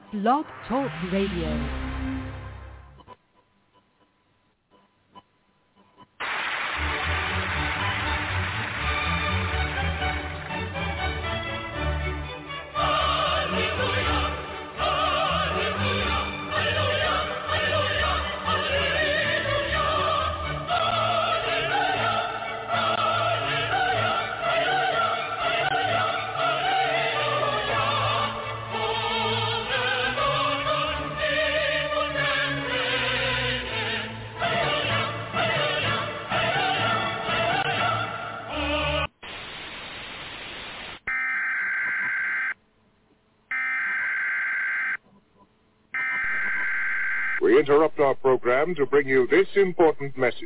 Blog Talk Radio. We interrupt our program to bring you this important message.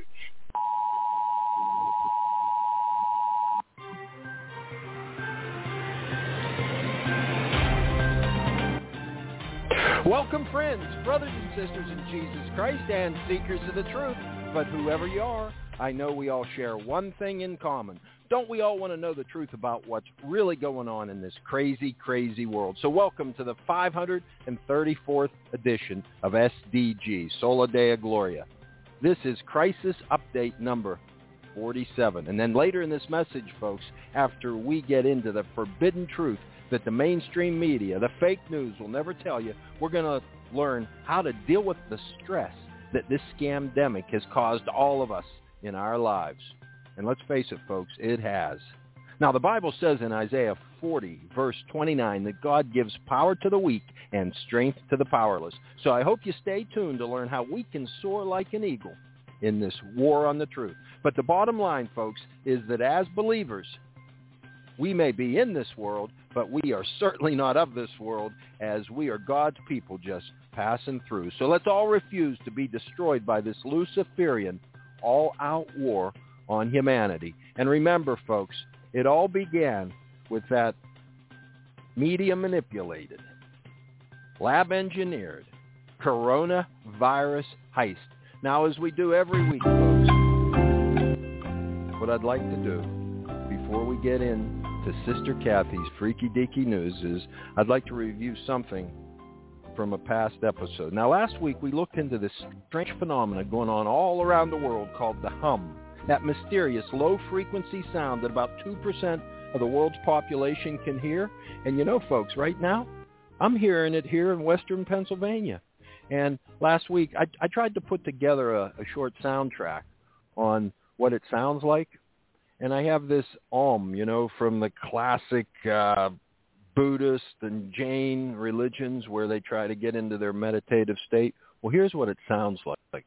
Welcome, friends, brothers and sisters in Jesus Christ, and seekers of the truth. But whoever you are, I know we all share one thing in common. Don't we all want to know the truth about what's really going on in this crazy, crazy world? So welcome to the 534th edition of SDG, Sola Dea Gloria. This is Crisis Update number 47. And then later in this message, folks, after we get into the forbidden truth that the mainstream media, the fake news will never tell you, we're going to learn how to deal with the stress that this scamdemic has caused all of us in our lives. And let's face it, folks, it has. Now, the Bible says in Isaiah 40, verse 29, that God gives power to the weak and strength to the powerless. So I hope you stay tuned to learn how we can soar like an eagle in this war on the truth. But the bottom line, folks, is that as believers, we may be in this world, but we are certainly not of this world, as we are God's people just passing through. So let's all refuse to be destroyed by this Luciferian all-out war on humanity. And remember, folks, it all began with that media-manipulated, lab-engineered coronavirus heist. Now, as we do every week, folks, what I'd like to do before we get into Sister Kathy's Freaky Deaky News is I'd like to review something from a past episode. Now, last week we looked into this strange phenomena going on all around the world called the hum, that mysterious low-frequency sound that about 2% of the world's population can hear. And you know, folks, right now, I'm hearing it here in western Pennsylvania. And last week, I tried to put together a short soundtrack on what it sounds like. And I have this you know, from the classic Buddhist and Jain religions where they try to get into their meditative state. Well, here's what it sounds like.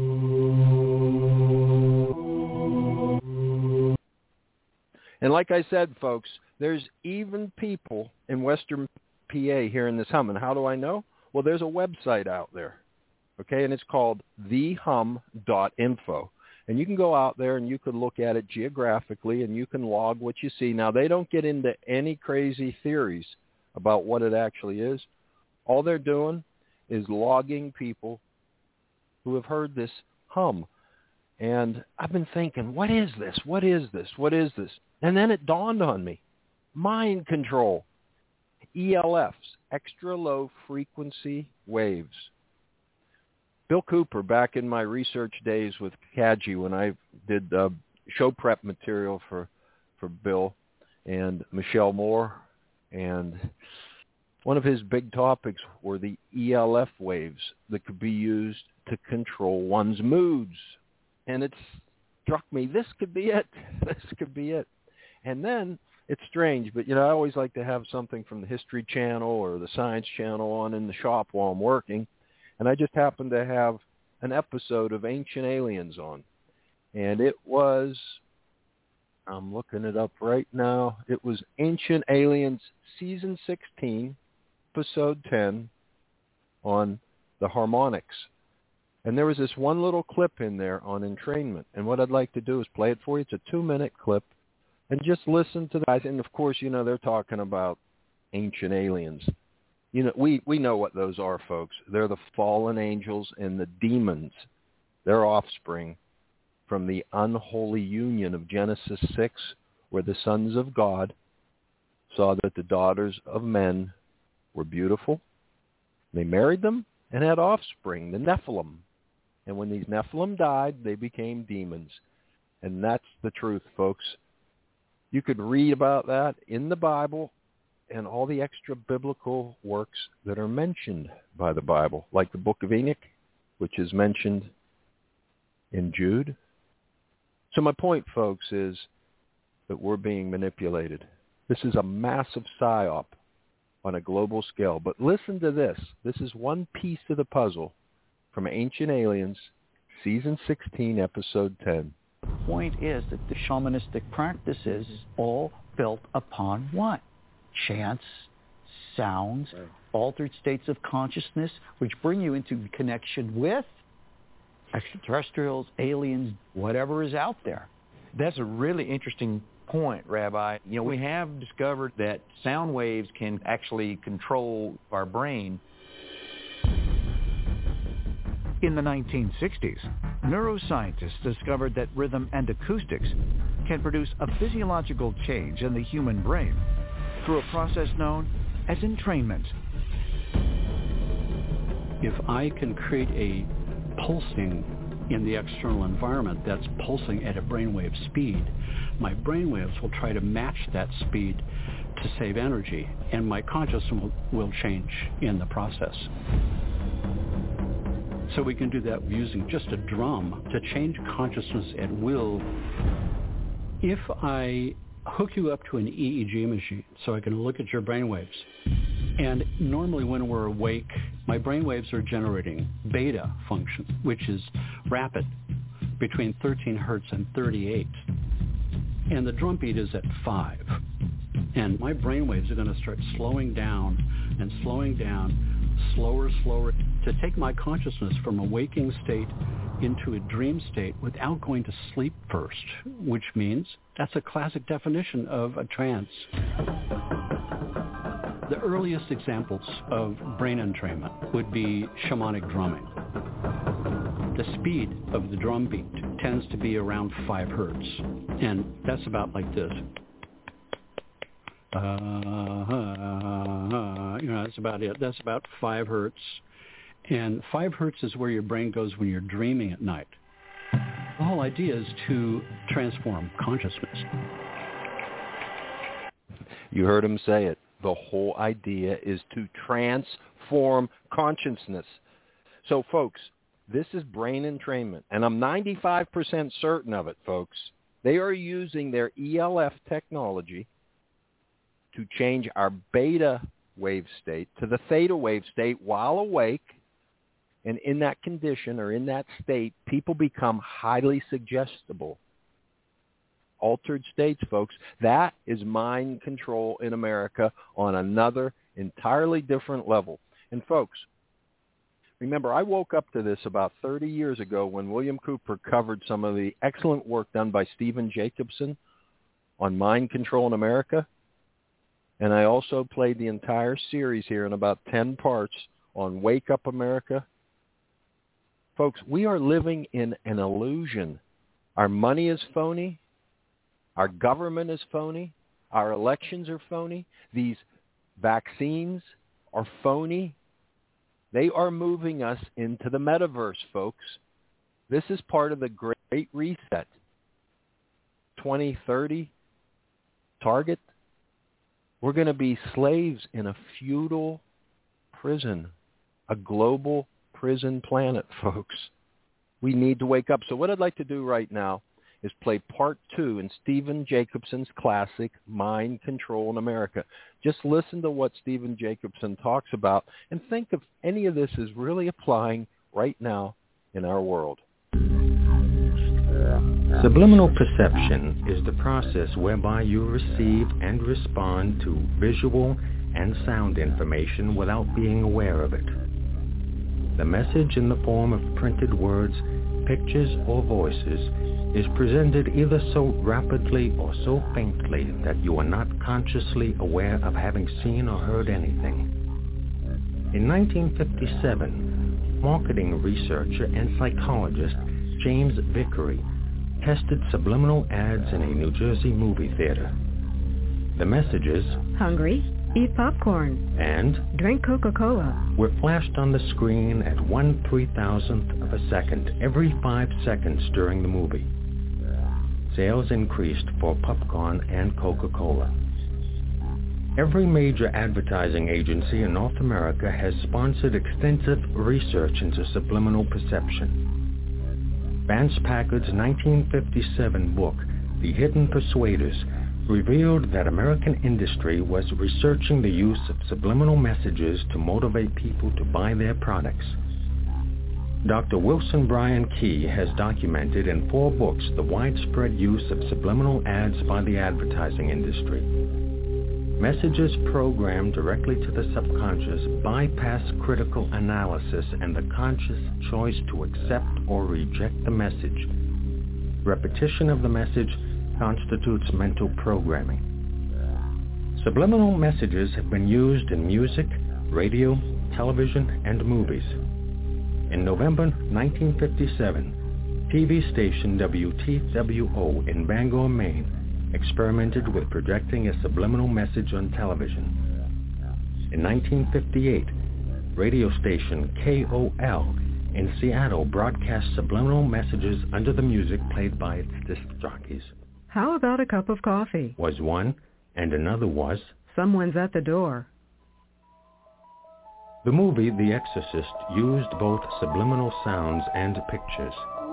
And like I said, folks, there's even people in Western PA hearing this hum. And how do I know? Well, there's a website out there, okay, and it's called thehum.info. And you can go out there and you can look at it geographically and you can log what you see. Now, they don't get into any crazy theories about what it actually is. All they're doing is logging people who have heard this hum. And I've been thinking, what is this? What is this? What is this? And then it dawned on me. Mind control. ELFs, extra low frequency waves. Bill Cooper, back in my research days with Kaji when I did show prep material for Bill and Michelle Moore, and one of his big topics were the ELF waves that could be used to control one's moods. And it struck me, this could be it. This could be it. And then, it's strange, but, you know, I always like to have something from the History Channel or the Science Channel on in the shop while I'm working. And I just happened to have an episode of Ancient Aliens on. And it was, I'm looking it up right now, it was Ancient Aliens Season 16, Episode 10 on the harmonics. And there was this one little clip in there on entrainment. And what I'd like to do is play it for you. It's a 2-minute clip. And just listen to the guys. And, of course, you know, they're talking about ancient aliens. You know, we know what those are, folks. They're the fallen angels and the demons, their offspring, from the unholy union of Genesis 6, where the sons of God saw that the daughters of men were beautiful They married them and had offspring, the Nephilim. And when these Nephilim died, they became demons. And that's the truth, folks. You could read about that in the Bible and all the extra biblical works that are mentioned by the Bible, like the Book of Enoch, which is mentioned in Jude. So my point, folks, is that we're being manipulated. This is a massive psyop on a global scale. But listen to this. This is one piece of the puzzle from Ancient Aliens, Season 16, Episode 10. The point is that the shamanistic practices all built upon what? Chants, sounds, altered states of consciousness, which bring you into connection with extraterrestrials, aliens, whatever is out there. That's a really interesting point, Rabbi. You know, we have discovered that sound waves can actually control our brain. In the 1960s, neuroscientists discovered that rhythm and acoustics can produce a physiological change in the human brain through a process known as entrainment. If I can create a pulsing in the external environment that's pulsing at a brainwave speed, my brainwaves will try to match that speed to save energy, and my consciousness will change in the process. So we can do that using just a drum to change consciousness at will. If I hook you up to an EEG machine so I can look at your brainwaves, and normally when we're awake, my brainwaves are generating beta function, which is rapid, between 13 hertz and 38. And the drum beat is at 5. And my brainwaves are going to start slowing down and slowing down, slower, to take my consciousness from a waking state into a dream state without going to sleep first, which means that's a classic definition of a trance. The earliest examples of brain entrainment would be shamanic drumming. The speed of the drum beat tends to be around 5 hertz, and that's about like this. That's about it. That's about 5 hertz. And 5 hertz is where your brain goes when you're dreaming at night. The whole idea is to transform consciousness. You heard him say it. The whole idea is to transform consciousness. So, folks, this is brain entrainment, and I'm 95% certain of it, folks. They are using their ELF technology to change our beta wave state to the theta wave state while awake. And in that condition or in that state, people become highly suggestible. Altered states, folks. That is mind control in America on another entirely different level. And folks, remember, I woke up to this about 30 years ago when William Cooper covered some of the excellent work done by Stephen Jacobson on mind control in America. And I also played the entire series here in about 10 parts on Wake Up America. Folks, we are living in an illusion. Our money is phony. Our government is phony. Our elections are phony. These vaccines are phony. They are moving us into the metaverse, folks. This is part of the Great Reset. 2030 target. We're going to be slaves in a feudal prison, a global prison planet, folks. We need to wake up. So what I'd like to do right now is play part 2 in Stephen Jacobson's classic, Mind Control in America. Just listen to what Stephen Jacobson talks about and think if any of this is really applying right now in our world. Subliminal perception is the process whereby you receive and respond to visual and sound information without being aware of it. The message in the form of printed words, pictures, or voices is presented either so rapidly or so faintly that you are not consciously aware of having seen or heard anything. In 1957, marketing researcher and psychologist James Vickery tested subliminal ads in a New Jersey movie theater. The messages, hungry, Eat popcorn. And drink Coca-Cola. Were flashed on the screen at 1/3000th of a second every 5 seconds during the movie. Sales increased for popcorn and Coca-Cola. Every major advertising agency in North America has sponsored extensive research into subliminal perception. Vance Packard's 1957 book, The Hidden Persuaders, revealed that American industry was researching the use of subliminal messages to motivate people to buy their products. Dr. Wilson Bryan Key has documented in 4 books the widespread use of subliminal ads by the advertising industry. Messages programmed directly to the subconscious bypass critical analysis and the conscious choice to accept or reject the message. Repetition of the message constitutes mental programming. Subliminal messages have been used in music, radio, television, and movies. In November 1957, TV station WTWO in Bangor, Maine, experimented with projecting a subliminal message on television. In 1958, radio station KOL in Seattle broadcast subliminal messages under the music played by its disc jockeys. How about a cup of coffee? Was one, and another was, someone's at the door. The movie The Exorcist used both subliminal sounds and pictures.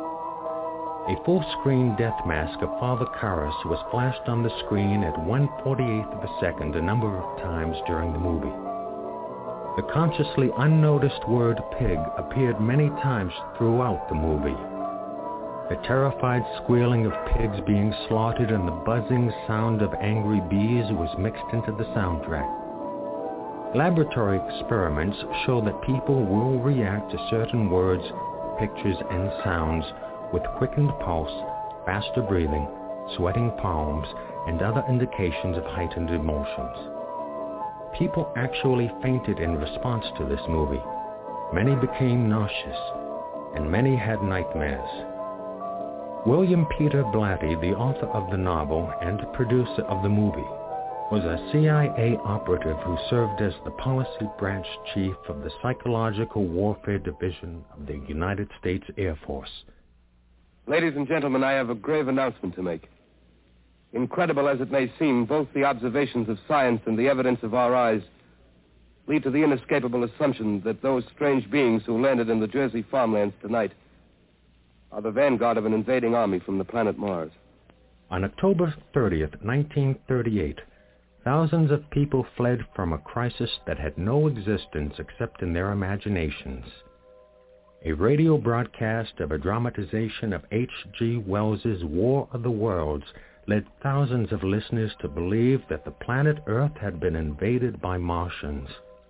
A full-screen death mask of Father Karras was flashed on the screen at 1/48th of a second a number of times during the movie. The consciously unnoticed word pig appeared many times throughout the movie. The terrified squealing of pigs being slaughtered and the buzzing sound of angry bees was mixed into the soundtrack. Laboratory experiments show that people will react to certain words, pictures, and sounds with quickened pulse, faster breathing, sweating palms, and other indications of heightened emotions. People actually fainted in response to this movie. Many became nauseous, and many had nightmares. William Peter Blatty, the author of the novel and producer of the movie, was a CIA operative who served as the policy branch chief of the Psychological Warfare Division of the United States Air Force. Ladies and gentlemen, I have a grave announcement to make. Incredible as it may seem, both the observations of science and the evidence of our eyes lead to the inescapable assumption that those strange beings who landed in the Jersey farmlands tonight are the vanguard of an invading army from the planet Mars. On October 30th, 1938, thousands of people fled from a crisis that had no existence except in their imaginations. A radio broadcast of a dramatization of H.G. Wells's War of the Worlds led thousands of listeners to believe that the planet Earth had been invaded by Martians.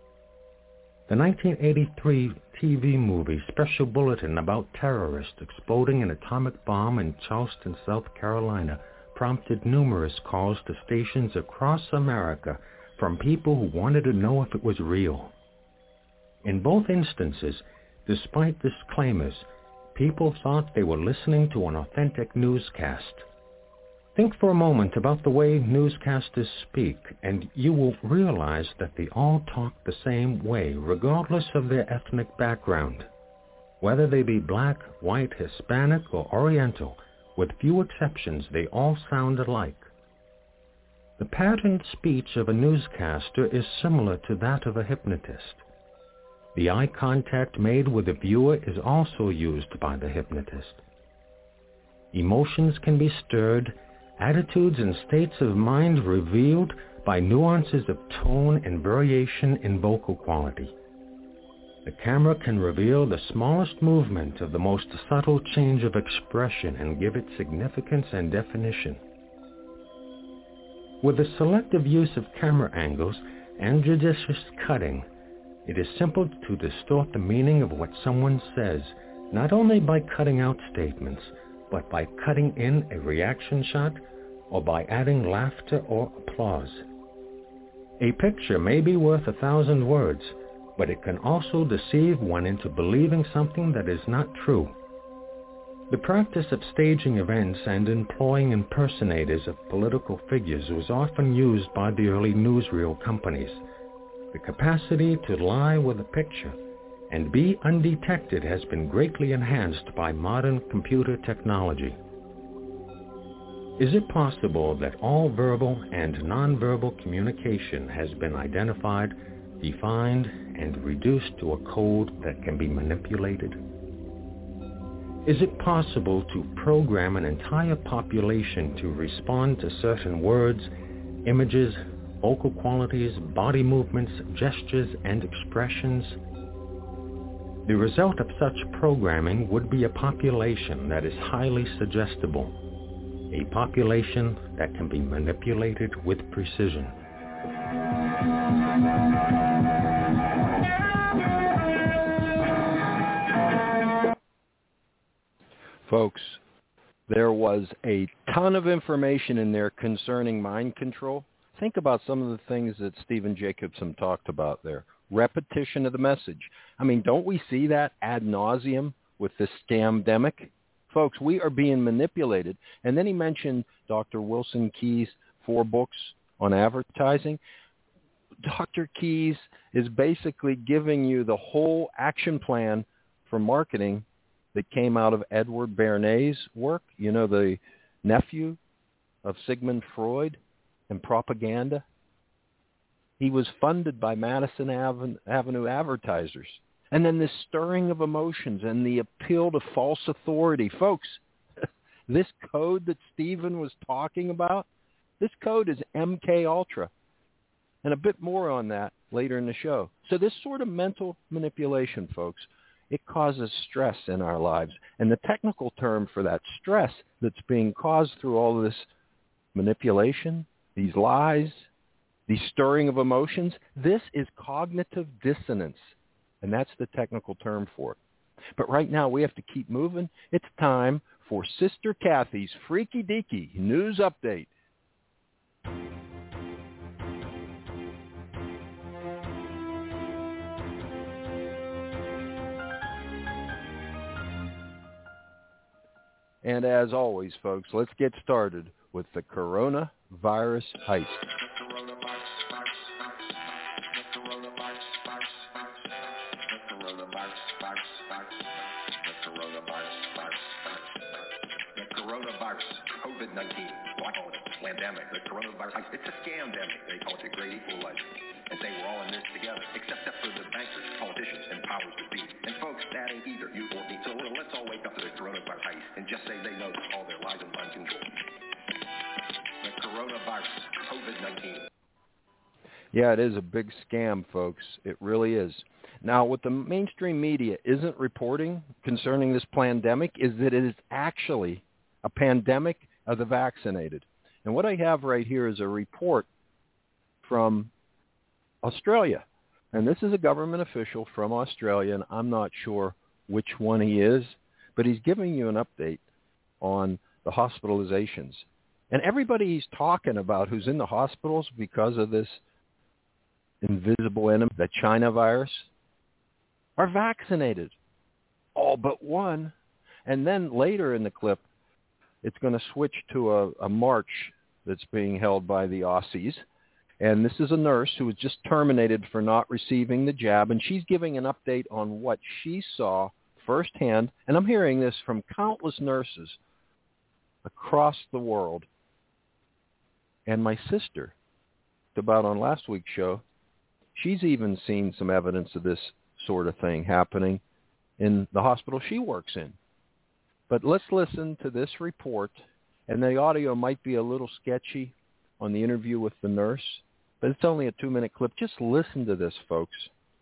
The 1983 TV movie Special Bulletin about terrorists exploding an atomic bomb in Charleston, South Carolina, prompted numerous calls to stations across America from people who wanted to know if it was real. In both instances, despite disclaimers, people thought they were listening to an authentic newscast. Think for a moment about the way newscasters speak, and you will realize that they all talk the same way, regardless of their ethnic background. Whether they be black, white, Hispanic, or Oriental, with few exceptions, they all sound alike. The patterned speech of a newscaster is similar to that of a hypnotist. The eye contact made with the viewer is also used by the hypnotist. Emotions can be stirred, attitudes and states of mind revealed by nuances of tone and variation in vocal quality. The camera can reveal the smallest movement of the most subtle change of expression and give it significance and definition. With the selective use of camera angles and judicious cutting, it is simple to distort the meaning of what someone says, not only by cutting out statements, but by cutting in a reaction shot or by adding laughter or applause. A picture may be worth 1,000 words, but it can also deceive one into believing something that is not true. The practice of staging events and employing impersonators of political figures was often used by the early newsreel companies. The capacity to lie with a picture and be undetected has been greatly enhanced by modern computer technology. Is it possible that all verbal and nonverbal communication has been identified, defined, and reduced to a code that can be manipulated? Is it possible to program an entire population to respond to certain words, images, vocal qualities, body movements, gestures, and expressions? The result of such programming would be a population that is highly suggestible, a population that can be manipulated with precision. Folks, there was a ton of information in there concerning mind control. Think about some of the things that Stephen Jacobson talked about there. Repetition of the message. I mean, don't we see that ad nauseum with this scamdemic? Folks, we are being manipulated. And then he mentioned Dr. Wilson Keyes' 4 books on advertising. Dr. Keyes is basically giving you the whole action plan for marketing that came out of Edward Bernays' work, you know, the nephew of Sigmund Freud, and propaganda. He was funded by Madison Avenue advertisers. And then this stirring of emotions and the appeal to false authority. Folks, this code that Stephen was talking about, this code is MK Ultra. And a bit more on that later in the show. So this sort of mental manipulation, folks, it causes stress in our lives. And the technical term for that stress that's being caused through all of this manipulation, these lies, the stirring of emotions, this is cognitive dissonance. And that's the technical term for it. But right now we have to keep moving. It's time for Sister Kathy's Freaky Deaky News Update. And as always, folks, let's get started with the coronavirus heist. COVID-19, well, I call it a pandemic. The coronavirus, it's a scamdemic. They call it the great equalizer. And say we're all in this together, except for the bankers, politicians, and powers that be. And folks, that ain't either you or me. So let's all wake up to the coronavirus heist and just say they know all their lies and mind control. The coronavirus, COVID-19. Yeah, it is a big scam, folks. It really is. Now, what the mainstream media isn't reporting concerning this pandemic is that it is actually a pandemic of the vaccinated. And what I have right here is a report from Australia. And this is a government official from Australia, and I'm not sure which one he is, but he's giving you an update on the hospitalizations. And everybody he's talking about who's in the hospitals because of this invisible enemy, the China virus, are vaccinated. All but one. And then later in the clip, it's going to switch to a march that's being held by the Aussies. And this is a nurse who was just terminated for not receiving the jab, and she's giving an update on what she saw firsthand. And I'm hearing this from countless nurses across the world. And my sister, about on last week's show, she's even seen some evidence of this sort of thing happening in the hospital she works in. But let's listen to this report, and the audio might be a little sketchy on the interview with the nurse, but it's only a 2-minute clip. Just listen to this, folks.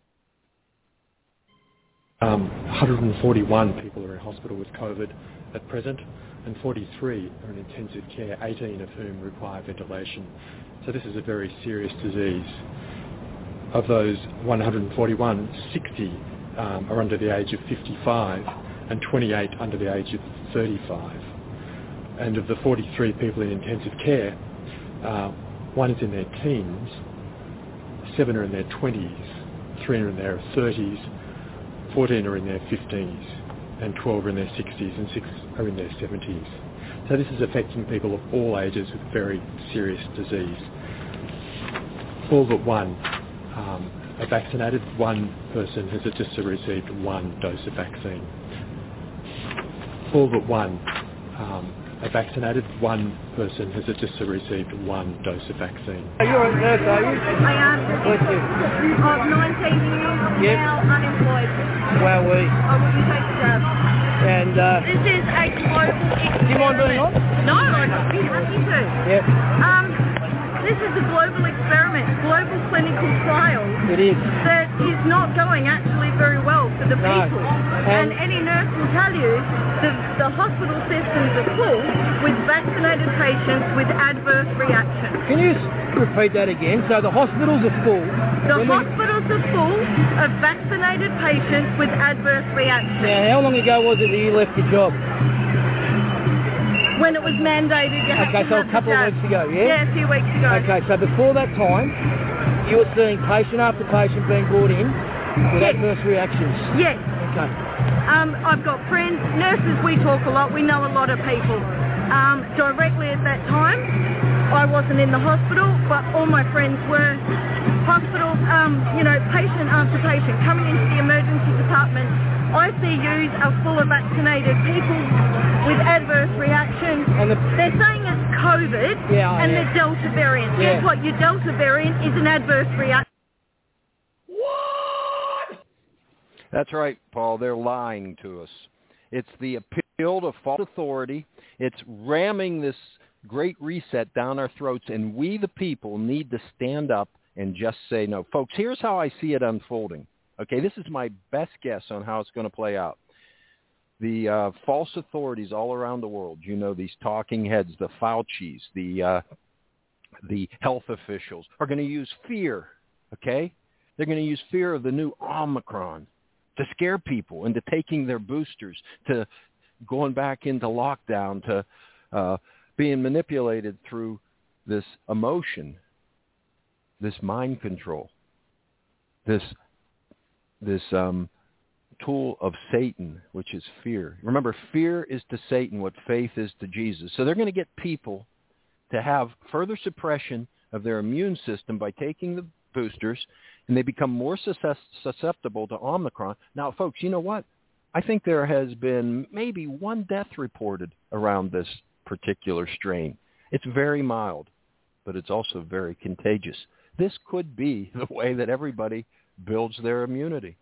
141 people are in hospital with COVID at present, and 43 are in intensive care, 18 of whom require ventilation. So this is a very serious disease. Of those 141, 60 are under the age of 55 and 28 under the age of 35. And of the 43 people in intensive care, 1 is in their teens, 7 are in their 20s, 3 are in their 30s, 14 are in their 50s, and 12 are in their 60s, and 6 are in their 70s. So this is affecting people of all ages with very serious disease. All but one are vaccinated. One person has just received 1 dose of vaccine. All but one are vaccinated. One person has just received 1 dose of vaccine. You're a nurse, are you? I am. What's it? Of 19 years, Yep. now unemployed. Well, we. I wouldn't take the job. And, This is a global experiment. do you mind being on? No, I'd be happy to. Yep. This is a global experiment, global clinical trial. It is. That is not going actually very well for the people. And any nurse will tell you the hospital systems are full with vaccinated patients with adverse reactions. Can you repeat that again? So the hospitals are full. The hospitals are full of vaccinated patients with adverse reactions. Now, how long ago was it that you left your job? When it was mandated, you had to Okay, so have a couple the of weeks ago, yeah? Yeah, a few weeks ago. Okay, so before that time, you were seeing patient after patient being brought in with adverse reactions. Yes. Okay. I've got friends, nurses, we talk a lot, we know a lot of people. Directly at that time, I wasn't in the hospital, but all my friends were. Hospital, patient after patient coming into the emergency department. ICUs are full of vaccinated people with adverse reactions. And they're saying it's COVID and the Delta variant. Yeah. Guess what? Your Delta variant is an adverse reaction. That's right, Paul. They're lying to us. It's the appeal to false authority. It's ramming this great reset down our throats, and we, the people, need to stand up and just say no. Folks, here's how I see it unfolding. Okay, this is my best guess on how it's going to play out. The false authorities all around the world, these talking heads, the Faucis, the health officials, are going to use fear, okay? They're going to use fear of the new Omicron to scare people into taking their boosters, to going back into lockdown, to being manipulated through this emotion, this mind control, this tool of Satan, which is fear. Remember, fear is to Satan what faith is to Jesus. So they're going to get people to have further suppression of their immune system by taking the boosters, and they become more susceptible to Omicron. Now, folks, you know what? I think there has been maybe 1 death reported around this particular strain. It's very mild, but it's also very contagious. This could be the way that everybody builds their immunity.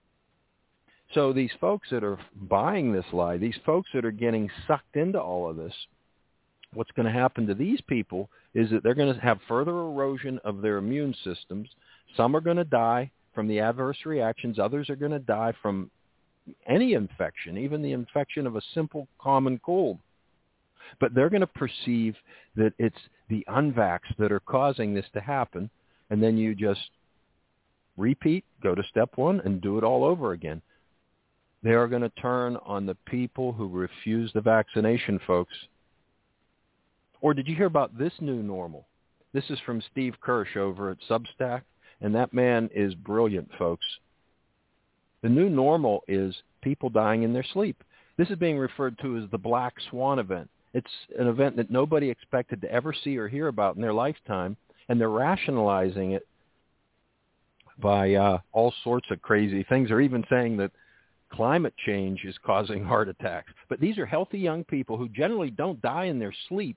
So these folks that are buying this lie, these folks that are getting sucked into all of this, what's going to happen to these people is that they're going to have further erosion of their immune systems. Some are going to die from the adverse reactions. Others are going to die from any infection, even the infection of a simple common cold. But they're going to perceive that it's the unvaxxed that are causing this to happen, and then you just repeat, go to step 1, and do it all over again. They are going to turn on the people who refuse the vaccination, folks. Or did you hear about this new normal? This is from Steve Kirsch over at Substack, and that man is brilliant, folks. The new normal is people dying in their sleep. This is being referred to as the Black Swan event. It's an event that nobody expected to ever see or hear about in their lifetime, and they're rationalizing it by all sorts of crazy things. They're even saying that climate change is causing heart attacks. But these are healthy young people who generally don't die in their sleep,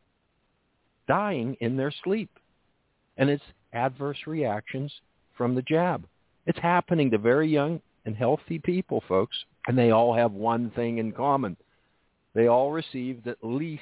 dying in their sleep. And it's adverse reactions from the jab. It's happening to very young and healthy people, folks, and they all have one thing in common. They all received at least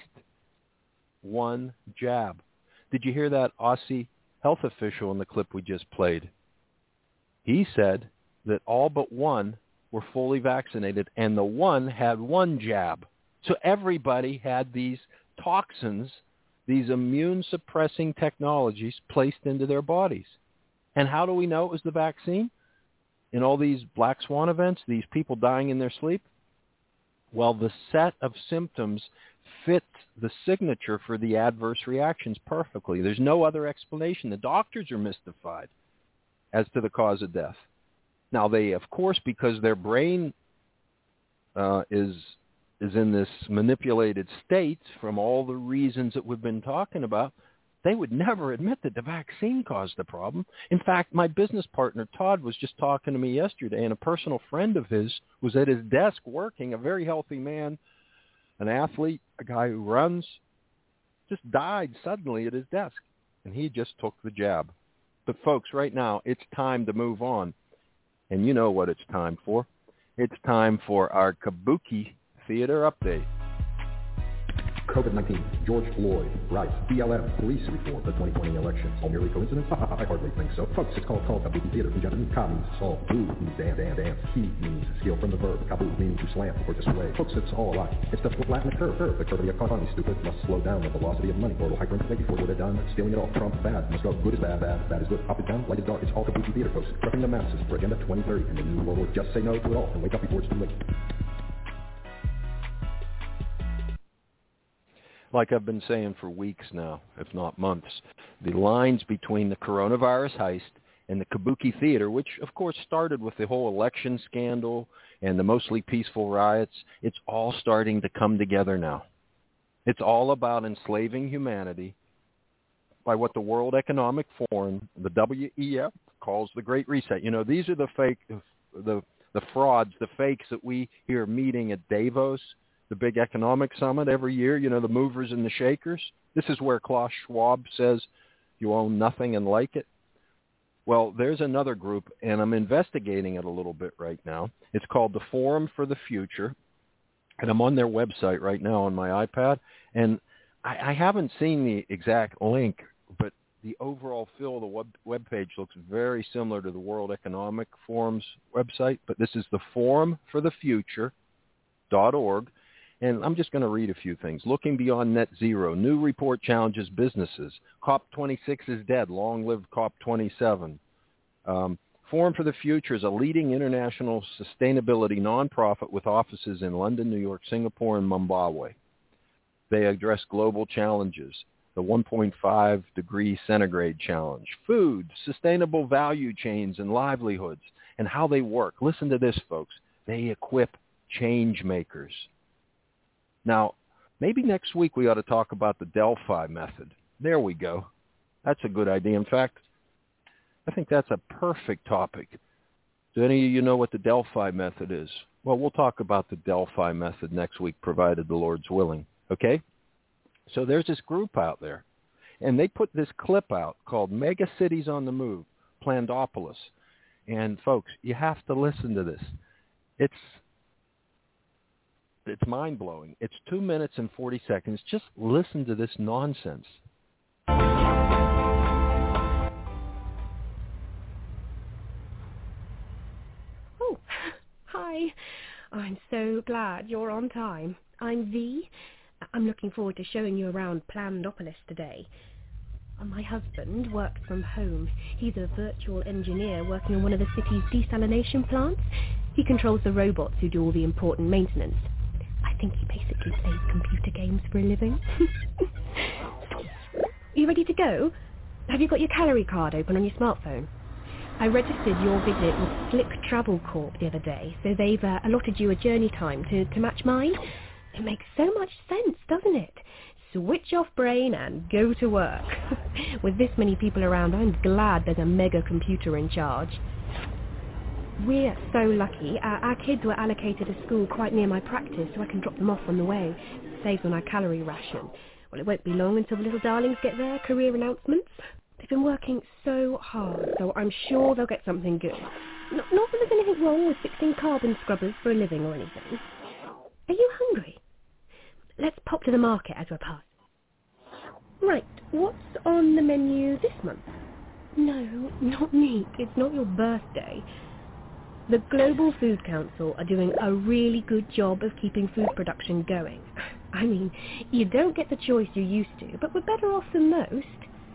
1 jab. Did you hear that Aussie health official in the clip we just played? He said that all but 1 were fully vaccinated, and the 1 had 1 jab. So everybody had these toxins, these immune-suppressing technologies placed into their bodies. And how do we know it was the vaccine? In all these Black Swan events, these people dying in their sleep? Well, the set of symptoms fit the signature for the adverse reactions perfectly. There's no other explanation. The doctors are mystified as to the cause of death. Now, they, of course, because their brain is in this manipulated state from all the reasons that we've been talking about, they would never admit that the vaccine caused the problem. In fact, my business partner, Todd, was just talking to me yesterday, and a personal friend of his was at his desk working, a very healthy man, an athlete, a guy who runs, just died suddenly at his desk, and he just took the jab. But folks, right now, it's time to move on. And you know what it's time for. It's time for our Kabuki Theater Update. COVID-19, George Floyd, Rice, BLM, police report, the 2020 election. All merely coincidence? I hardly think so. Folks, it's called Kabuki Theater from Japanese. Ka means solve, bu means dance. Ki means steal from the verb. Kabu means to slam or display. Folks, it's all a lie. It's the flatten the curve. The curve of the economy, stupid. Must slow down the velocity of money. Global hyperinflation before we're done. Stealing it all. Trump, bad. Must go. Good is bad, bad is good. Up is down, light is dark. It's all Kabuki Theater, folks. Prepping the masses for Agenda 2030 and the new world order. Just say no to it all and wake up before it's too late. Like I've been saying for weeks now, if not months, the lines between the coronavirus heist and the Kabuki Theater, which of course started with the whole election scandal and the mostly peaceful riots, it's all starting to come together now. It's all about enslaving humanity by what the World Economic Forum, the WEF, calls the Great Reset. You know, these are the frauds, the fakes that we hear meeting at Davos, the big economic summit every year, you know, the movers and the shakers. This is where Klaus Schwab says you own nothing and like it. Well, there's another group, and I'm investigating it a little bit right now. It's called the Forum for the Future, and I'm on their website right now on my iPad, and I haven't seen the exact link, but the overall feel of the web page looks very similar to the World Economic Forum's website, but this is the Forum for the Future.org. And I'm just going to read a few things. Looking beyond net zero. New report challenges businesses. COP26 is dead. Long live COP27. Forum for the Future is a leading international sustainability nonprofit with offices in London, New York, Singapore, and Mumbai. They address global challenges. The 1.5 degree centigrade challenge. Food, sustainable value chains and livelihoods, and how they work. Listen to this, folks. They equip change makers. Now, maybe next week we ought to talk about the Delphi method. There we go. That's a good idea. In fact, I think that's a perfect topic. Do any of you know what the Delphi method is? Well, we'll talk about the Delphi method next week, provided the Lord's willing. Okay? So there's this group out there, and they put this clip out called Mega Cities on the Move, Plandopolis. And, folks, you have to listen to this. It's mind-blowing. It's 2 minutes and 40 seconds. Just listen to this nonsense. Oh, hi. I'm so glad you're on time. I'm V. I'm looking forward to showing you around Plandopolis today. My husband works from home. He's a virtual engineer working on one of the city's desalination plants. He controls the robots who do all the important maintenance. I think he basically plays computer games for a living. You ready to go? Have you got your calorie card open on your smartphone? I registered your visit with Slick Travel Corp the other day, so they've allotted you a journey time to match mine. It makes so much sense, doesn't it? Switch off brain and go to work. With this many people around, I'm glad there's a mega computer in charge. We're so lucky. Our kids were allocated a school quite near my practice, so I can drop them off on the way. Saves on our calorie ration. Well, it won't be long until the little darlings get their career announcements. They've been working so hard, so I'm sure they'll get something good. Not that there's anything wrong with fixing carbon scrubbers for a living or anything. Are you hungry? Let's pop to the market as we're passing. Right, what's on the menu this month? No, not meat. It's not your birthday. The Global Food Council are doing a really good job of keeping food production going. I mean, you don't get the choice you used to, but we're better off than most.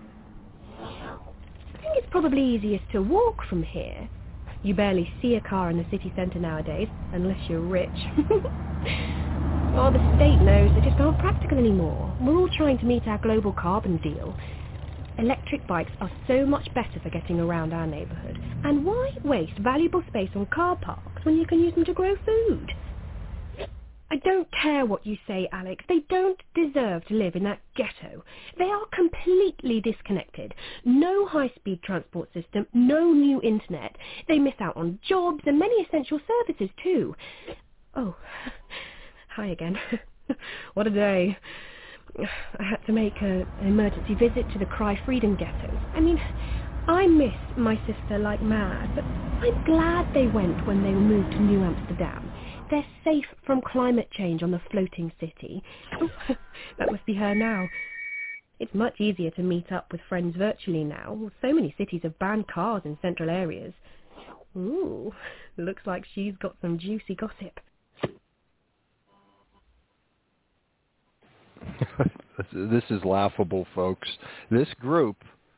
I think it's probably easiest to walk from here. You barely see a car in the city centre nowadays, unless you're rich. Well, the state knows they just aren't practical anymore. We're all trying to meet our global carbon deal. Electric bikes are so much better for getting around our neighbourhood. And why waste valuable space on car parks when you can use them to grow food? I don't care what you say, Alex. They don't deserve to live in that ghetto. They are completely disconnected. No high-speed transport system, no new internet. They miss out on jobs and many essential services too. Oh, hi again. What a day. I had to make an emergency visit to the Cry Freedom ghettos. I mean, I miss my sister like mad, but I'm glad they went when they moved to New Amsterdam. They're safe from climate change on the floating city. Oh, that must be her now. It's much easier to meet up with friends virtually now. So many cities have banned cars in central areas. Ooh, looks like she's got some juicy gossip. This is laughable, folks. This group,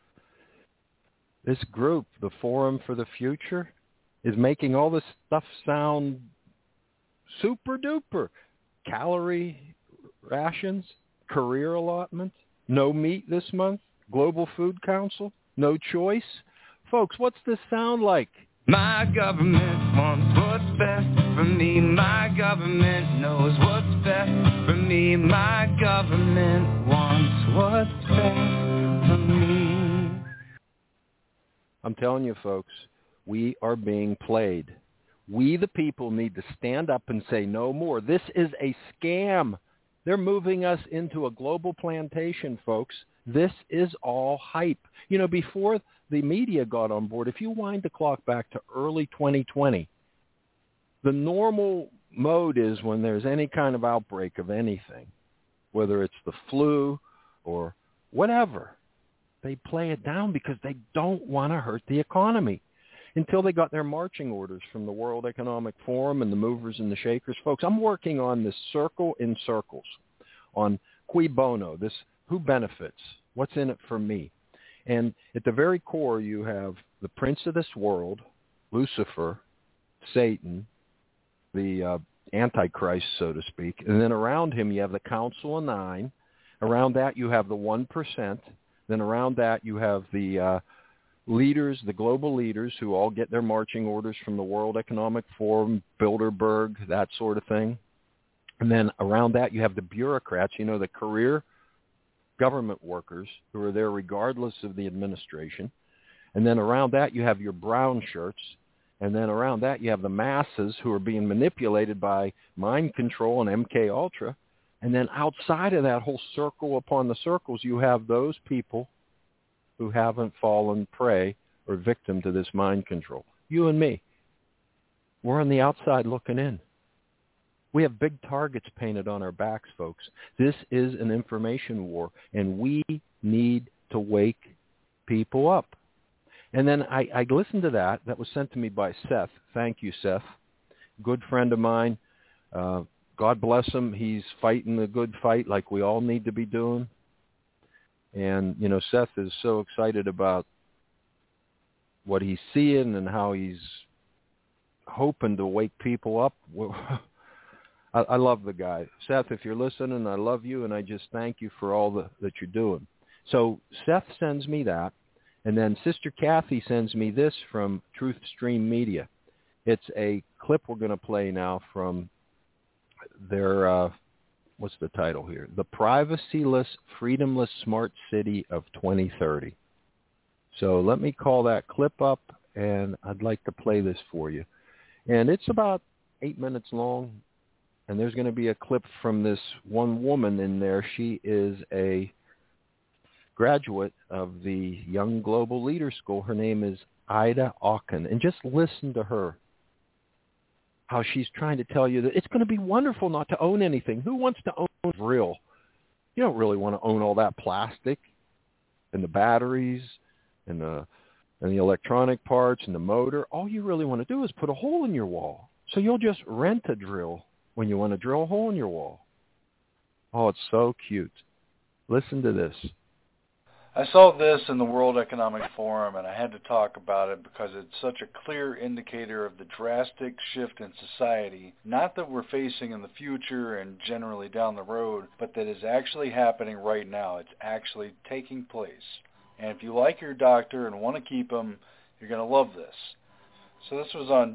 the Forum for the Future, is making all this stuff sound super duper. Calorie rations, career allotment, no meat this month, Global Food Council, no choice. Folks, what's this sound like? My government wants what's best for me. My government knows what's best for me. My government wants what's best for me. I'm telling you, folks, we are being played. We, the people, need to stand up and say no more. This is a scam. They're moving us into a global plantation, folks. This is all hype. You know, before the media got on board, if you wind the clock back to early 2020, the normal mode is when there's any kind of outbreak of anything, whether it's the flu or whatever, they play it down because they don't want to hurt the economy. Until they got their marching orders from the World Economic Forum and the movers and the shakers. Folks, I'm working on this circle in circles, on cui bono, this who benefits, what's in it for me. And at the very core, you have the prince of this world, Lucifer, Satan, the Antichrist, so to speak. And then around him, you have the Council of Nine. Around that, you have the 1%. Then around that, you have the leaders, the global leaders who all get their marching orders from the World Economic Forum, Bilderberg, that sort of thing. And then around that, you have the bureaucrats, you know, the career government workers who are there regardless of the administration. And then around that, you have your brown shirts. And then around that, you have the masses who are being manipulated by mind control and MK Ultra. And then outside of that whole circle upon the circles, you have those people who haven't fallen prey or victim to this mind control. You and me. We're on the outside looking in. We have big targets painted on our backs, folks. This is an information war, and we need to wake people up. And then I listened to that. That was sent to me by Seth. Thank you, Seth. Good friend of mine. God bless him. He's fighting the good fight like we all need to be doing. And, you know, Seth is so excited about what he's seeing and how he's hoping to wake people up. I love the guy. Seth, if you're listening, I love you, and I just thank you for all that you're doing. So Seth sends me that, and then Sister Kathy sends me this from Truth Stream Media. It's a clip we're going to play now from their... what's the title here? The Privacyless, Freedomless Smart City of 2030. So let me call that clip up, and I'd like to play this for you. And it's about 8 minutes long, and there's going to be a clip from this one woman in there. She is a graduate of the Young Global Leader School. Her name is Ida Auken. And just listen to her, how she's trying to tell you that it's going to be wonderful not to own anything. Who wants to own real? You don't really want to own all that plastic and the batteries and the electronic parts and the motor. All you really want to do is put a hole in your wall. So you'll just rent a drill when you want to drill a hole in your wall. Oh, it's so cute. Listen to this. I saw this in the World Economic Forum, and I had to talk about it because it's such a clear indicator of the drastic shift in society, not that we're facing in the future and generally down the road, but that is actually happening right now. It's actually taking place. And if you like your doctor and want to keep him, you're going to love this. So this was on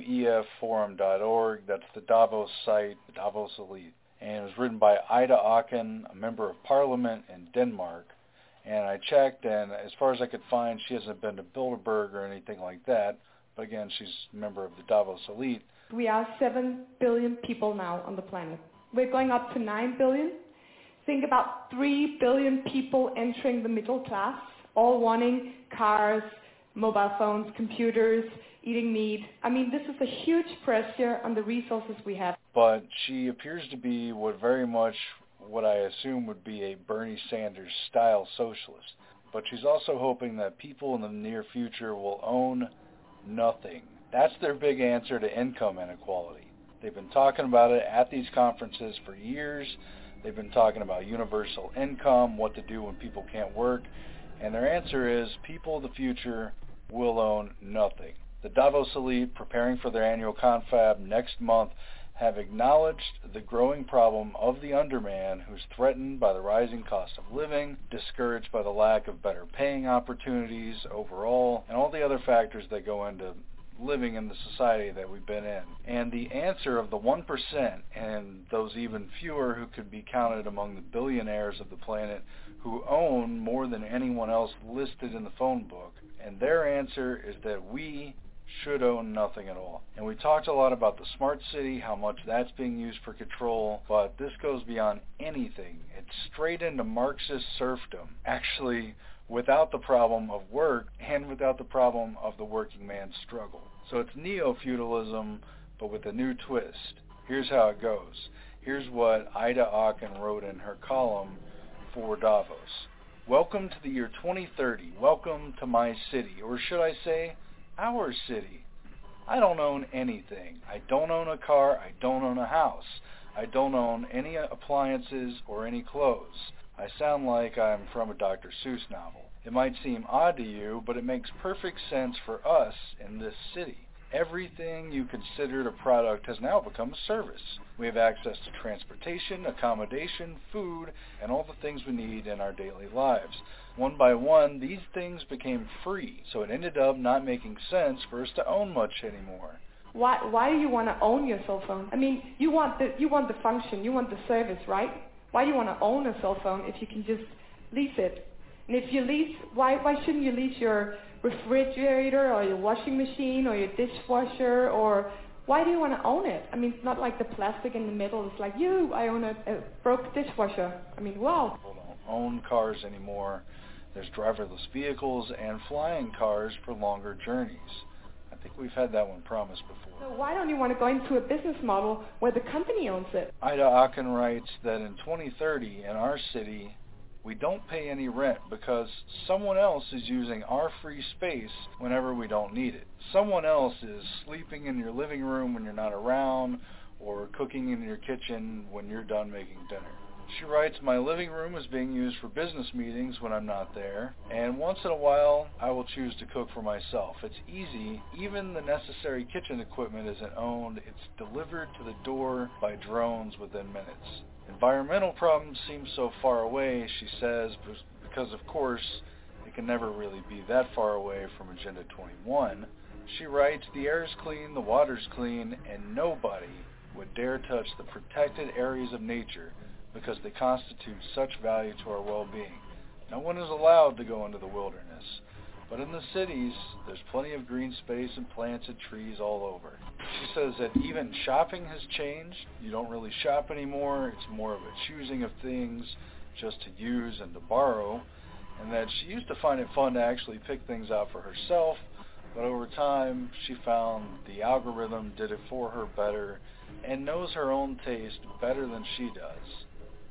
WEFforum.org. That's the Davos site, the Davos Elite. And it was written by Ida Auken, a member of parliament in Denmark. And I checked, and as far as I could find, she hasn't been to Bilderberg or anything like that. But again, she's a member of the Davos Elite. We are 7 billion people now on the planet. We're going up to 9 billion. Think about 3 billion people entering the middle class, all wanting cars, mobile phones, computers, eating meat. I mean, this is a huge pressure on the resources we have. But she appears to be very much what I assume would be a Bernie Sanders style socialist. But she's also hoping that people in the near future will own nothing. That's their big answer to income inequality. They've been talking about it at these conferences for years. They've been talking about universal income, what to do when people can't work. And their answer is people of the future will own nothing. The Davos Elite, preparing for their annual confab next month, have acknowledged the growing problem of the underman who's threatened by the rising cost of living, discouraged by the lack of better paying opportunities overall, and all the other factors that go into living in the society that we've been in. And the answer of the 1%, and those even fewer who could be counted among the billionaires of the planet who own more than anyone else listed in the phone book, and their answer is that we should own nothing at all. And we talked a lot about the smart city, how much that's being used for control, but this goes beyond anything. It's straight into Marxist serfdom, actually without the problem of work and without the problem of the working man's struggle. So it's neo-feudalism, but with a new twist. Here's how it goes. Here's what Ida Auken wrote in her column for Davos. Welcome to the year 2030. Welcome to my city, or should I say, our city. I don't own anything. I don't own a car. I don't own a house. I don't own any appliances or any clothes. I sound like I'm from a Dr. Seuss novel. It might seem odd to you, but it makes perfect sense for us in this city. Everything you considered a product has now become a service. We have access to transportation, accommodation, food, and all the things we need in our daily lives. One by one, these things became free, so it ended up not making sense for us to own much anymore. Why do you want to own your cell phone? I mean, you want the function, you want the service, right? Why do you want to own a cell phone if you can just lease it? And if you lease, why shouldn't you lease your refrigerator or your washing machine or your dishwasher, or why do you want to own it? I mean, it's not like the plastic in the middle. It's like, I own a broke dishwasher. I mean, wow. People don't own cars anymore. There's driverless vehicles and flying cars for longer journeys. I think we've had that one promised before. So why don't you want to go into a business model where the company owns it? Ida Auken writes that in 2030 in our city, we don't pay any rent because someone else is using our free space whenever we don't need it. Someone else is sleeping in your living room when you're not around, or cooking in your kitchen when you're done making dinner. She writes, my living room is being used for business meetings when I'm not there, and once in a while I will choose to cook for myself. It's easy. Even the necessary kitchen equipment isn't owned. It's delivered to the door by drones within minutes. Environmental problems seem so far away, she says, because of course it can never really be that far away from Agenda 21. She writes, the air is clean, the water's clean, and nobody would dare touch the protected areas of nature because they constitute such value to our well-being. No one is allowed to go into the wilderness. But in the cities, there's plenty of green space and plants and trees all over. She says that even shopping has changed. You don't really shop anymore. It's more of a choosing of things just to use and to borrow. And that she used to find it fun to actually pick things out for herself, but over time she found the algorithm did it for her better and knows her own taste better than she does.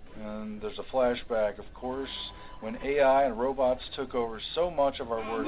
And there's a flashback, of course, when AI and robots took over so much of our work.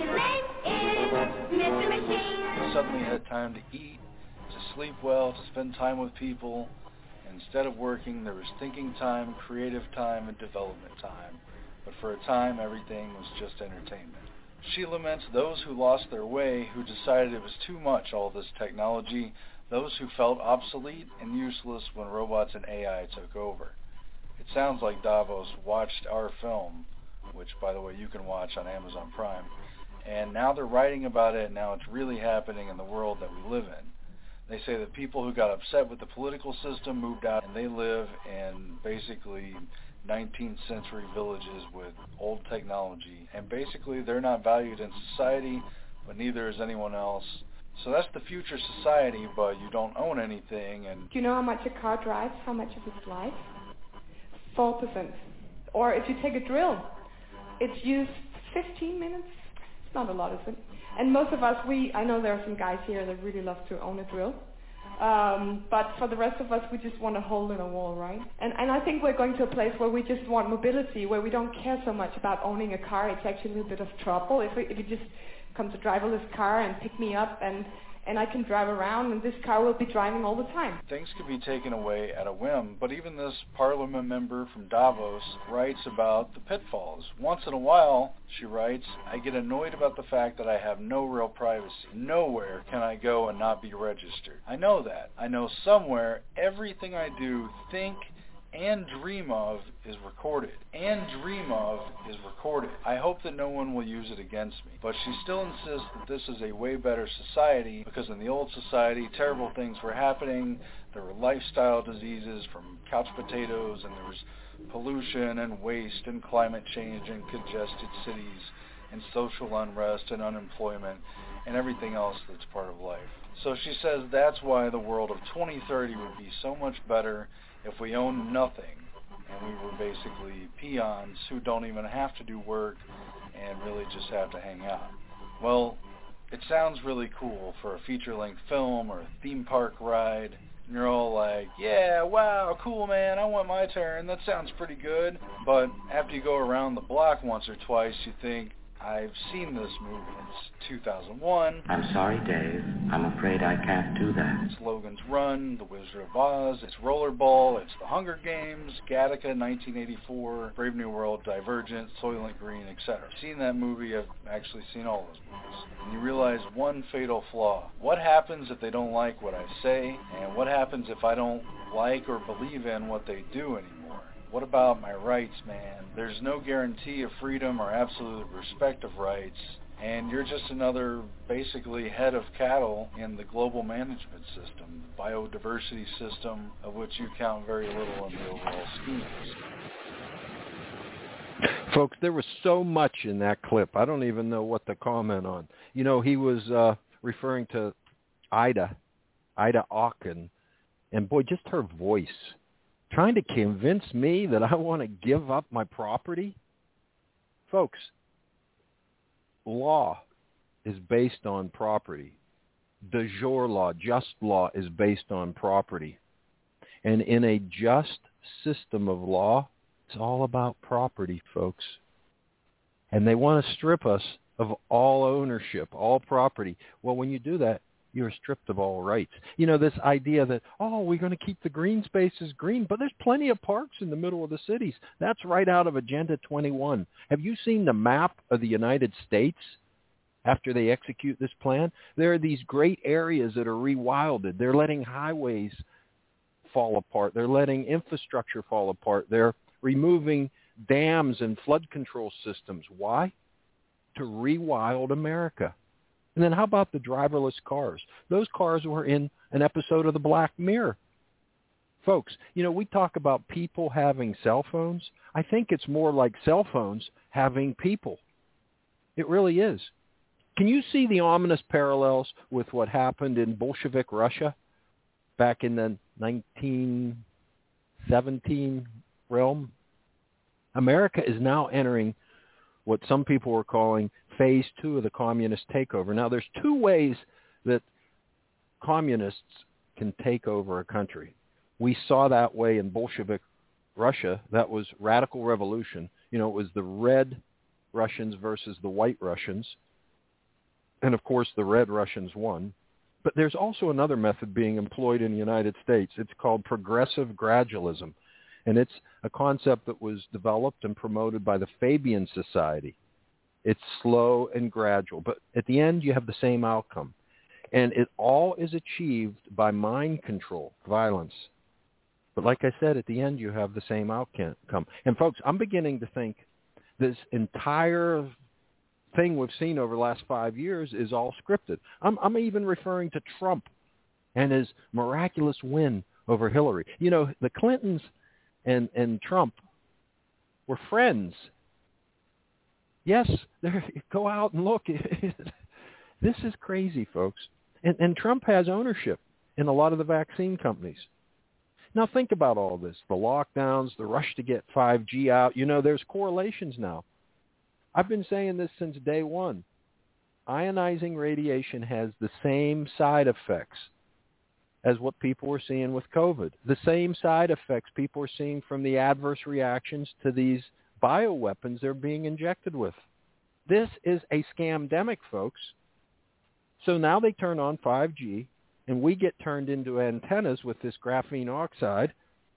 We suddenly had time to eat, to sleep well, to spend time with people. Instead of working, there was thinking time, creative time, and development time. But for a time, everything was just entertainment. She laments those who lost their way, who decided it was too much, all this technology, those who felt obsolete and useless when robots and AI took over. It sounds like Davos watched our film, which, by the way, you can watch on Amazon Prime, And now they're writing about it, and now it's really happening in the world that we live in. They say that people who got upset with the political system moved out, and they live in basically 19th century villages with old technology. And basically they're not valued in society, but neither is anyone else. So that's the future society, but you don't own anything. And do you know how much a car drives? How much of its life? 4%. Or if you take a drill, it's used 15 minutes. It's not a lot, is it? And most of us, I know there are some guys here that really love to own a drill. But for the rest of us, we just want a hole in a wall, right? And I think we're going to a place where we just want mobility, where we don't care so much about owning a car. It's actually a little bit of trouble. If you just come to driverless car and pick me up and I can drive around, and this car will be driving all the time. Things could be taken away at a whim, but even this parliament member from Davos writes about the pitfalls. Once in a while, she writes, I get annoyed about the fact that I have no real privacy. Nowhere can I go and not be registered. I know that. I know somewhere everything I do, think, and dream of is recorded. I hope that no one will use it against me. But she still insists that this is a way better society, because in the old society, terrible things were happening. There were lifestyle diseases from couch potatoes, and there was pollution and waste and climate change and congested cities and social unrest and unemployment and everything else that's part of life. So she says that's why the world of 2030 would be so much better if we owned nothing and we were basically peons who don't even have to do work and really just have to hang out. Well, it sounds really cool for a feature-length film or a theme park ride. And you're all like, yeah, wow, cool, man, I want my turn. That sounds pretty good. But after you go around the block once or twice, you think, I've seen this movie. It's 2001. I'm sorry, Dave. I'm afraid I can't do that. It's Logan's Run, The Wizard of Oz, it's Rollerball, it's The Hunger Games, Gattaca, 1984, Brave New World, Divergent, Soylent Green, etc. I've seen that movie. I've actually seen all those movies. And you realize one fatal flaw. What happens if they don't like what I say? And what happens if I don't like or believe in what they do anymore? What about my rights, man? There's no guarantee of freedom or absolute respect of rights, and you're just another, basically, head of cattle in the global management system, the biodiversity system, of which you count very little in the overall scheme. Folks, there was so much in that clip, I don't even know what to comment on. You know, he was referring to Ida Auken, and boy, just her voice. Trying to convince me that I want to give up my property? Folks, law is based on property. De jure law, just law, is based on property. And in a just system of law, it's all about property, folks. And they want to strip us of all ownership, all property. Well, when you do that, you're stripped of all rights. You know, this idea that, we're going to keep the green spaces green, but there's plenty of parks in the middle of the cities. That's right out of Agenda 21. Have you seen the map of the United States after they execute this plan? There are these great areas that are rewilded. They're letting highways fall apart. They're letting infrastructure fall apart. They're removing dams and flood control systems. Why? To rewild America. And then how about the driverless cars? Those cars were in an episode of The Black Mirror. Folks, you know, we talk about people having cell phones. I think it's more like cell phones having people. It really is. Can you see the ominous parallels with what happened in Bolshevik Russia back in the 1917 realm? America is now entering what some people were calling phase 2 of the communist takeover. Now, there's two ways that communists can take over a country. We saw that way in Bolshevik Russia. That was radical revolution. You know, it was the red Russians versus the white Russians. And, of course, the red Russians won. But there's also another method being employed in the United States. It's called progressive gradualism. And it's a concept that was developed and promoted by the Fabian Society. It's slow and gradual, but at the end you have the same outcome. And it all is achieved by mind control, violence. But like I said, at the end you have the same outcome. And folks, I'm beginning to think this entire thing we've seen over the last 5 years is all scripted. I'm even referring to Trump and his miraculous win over Hillary. You know, the Clintons and Trump were friends. Yes, go out and look. This is crazy, folks. And Trump has ownership in a lot of the vaccine companies. Now think about all this, the lockdowns, the rush to get 5G out. You know, there's correlations now. I've been saying this since day one. Ionizing radiation has the same side effects as what people were seeing with COVID. The same side effects people are seeing from the adverse reactions to these bioweapons they're being injected with. This is a scamdemic, folks. So now they turn on 5G, and we get turned into antennas with this graphene oxide,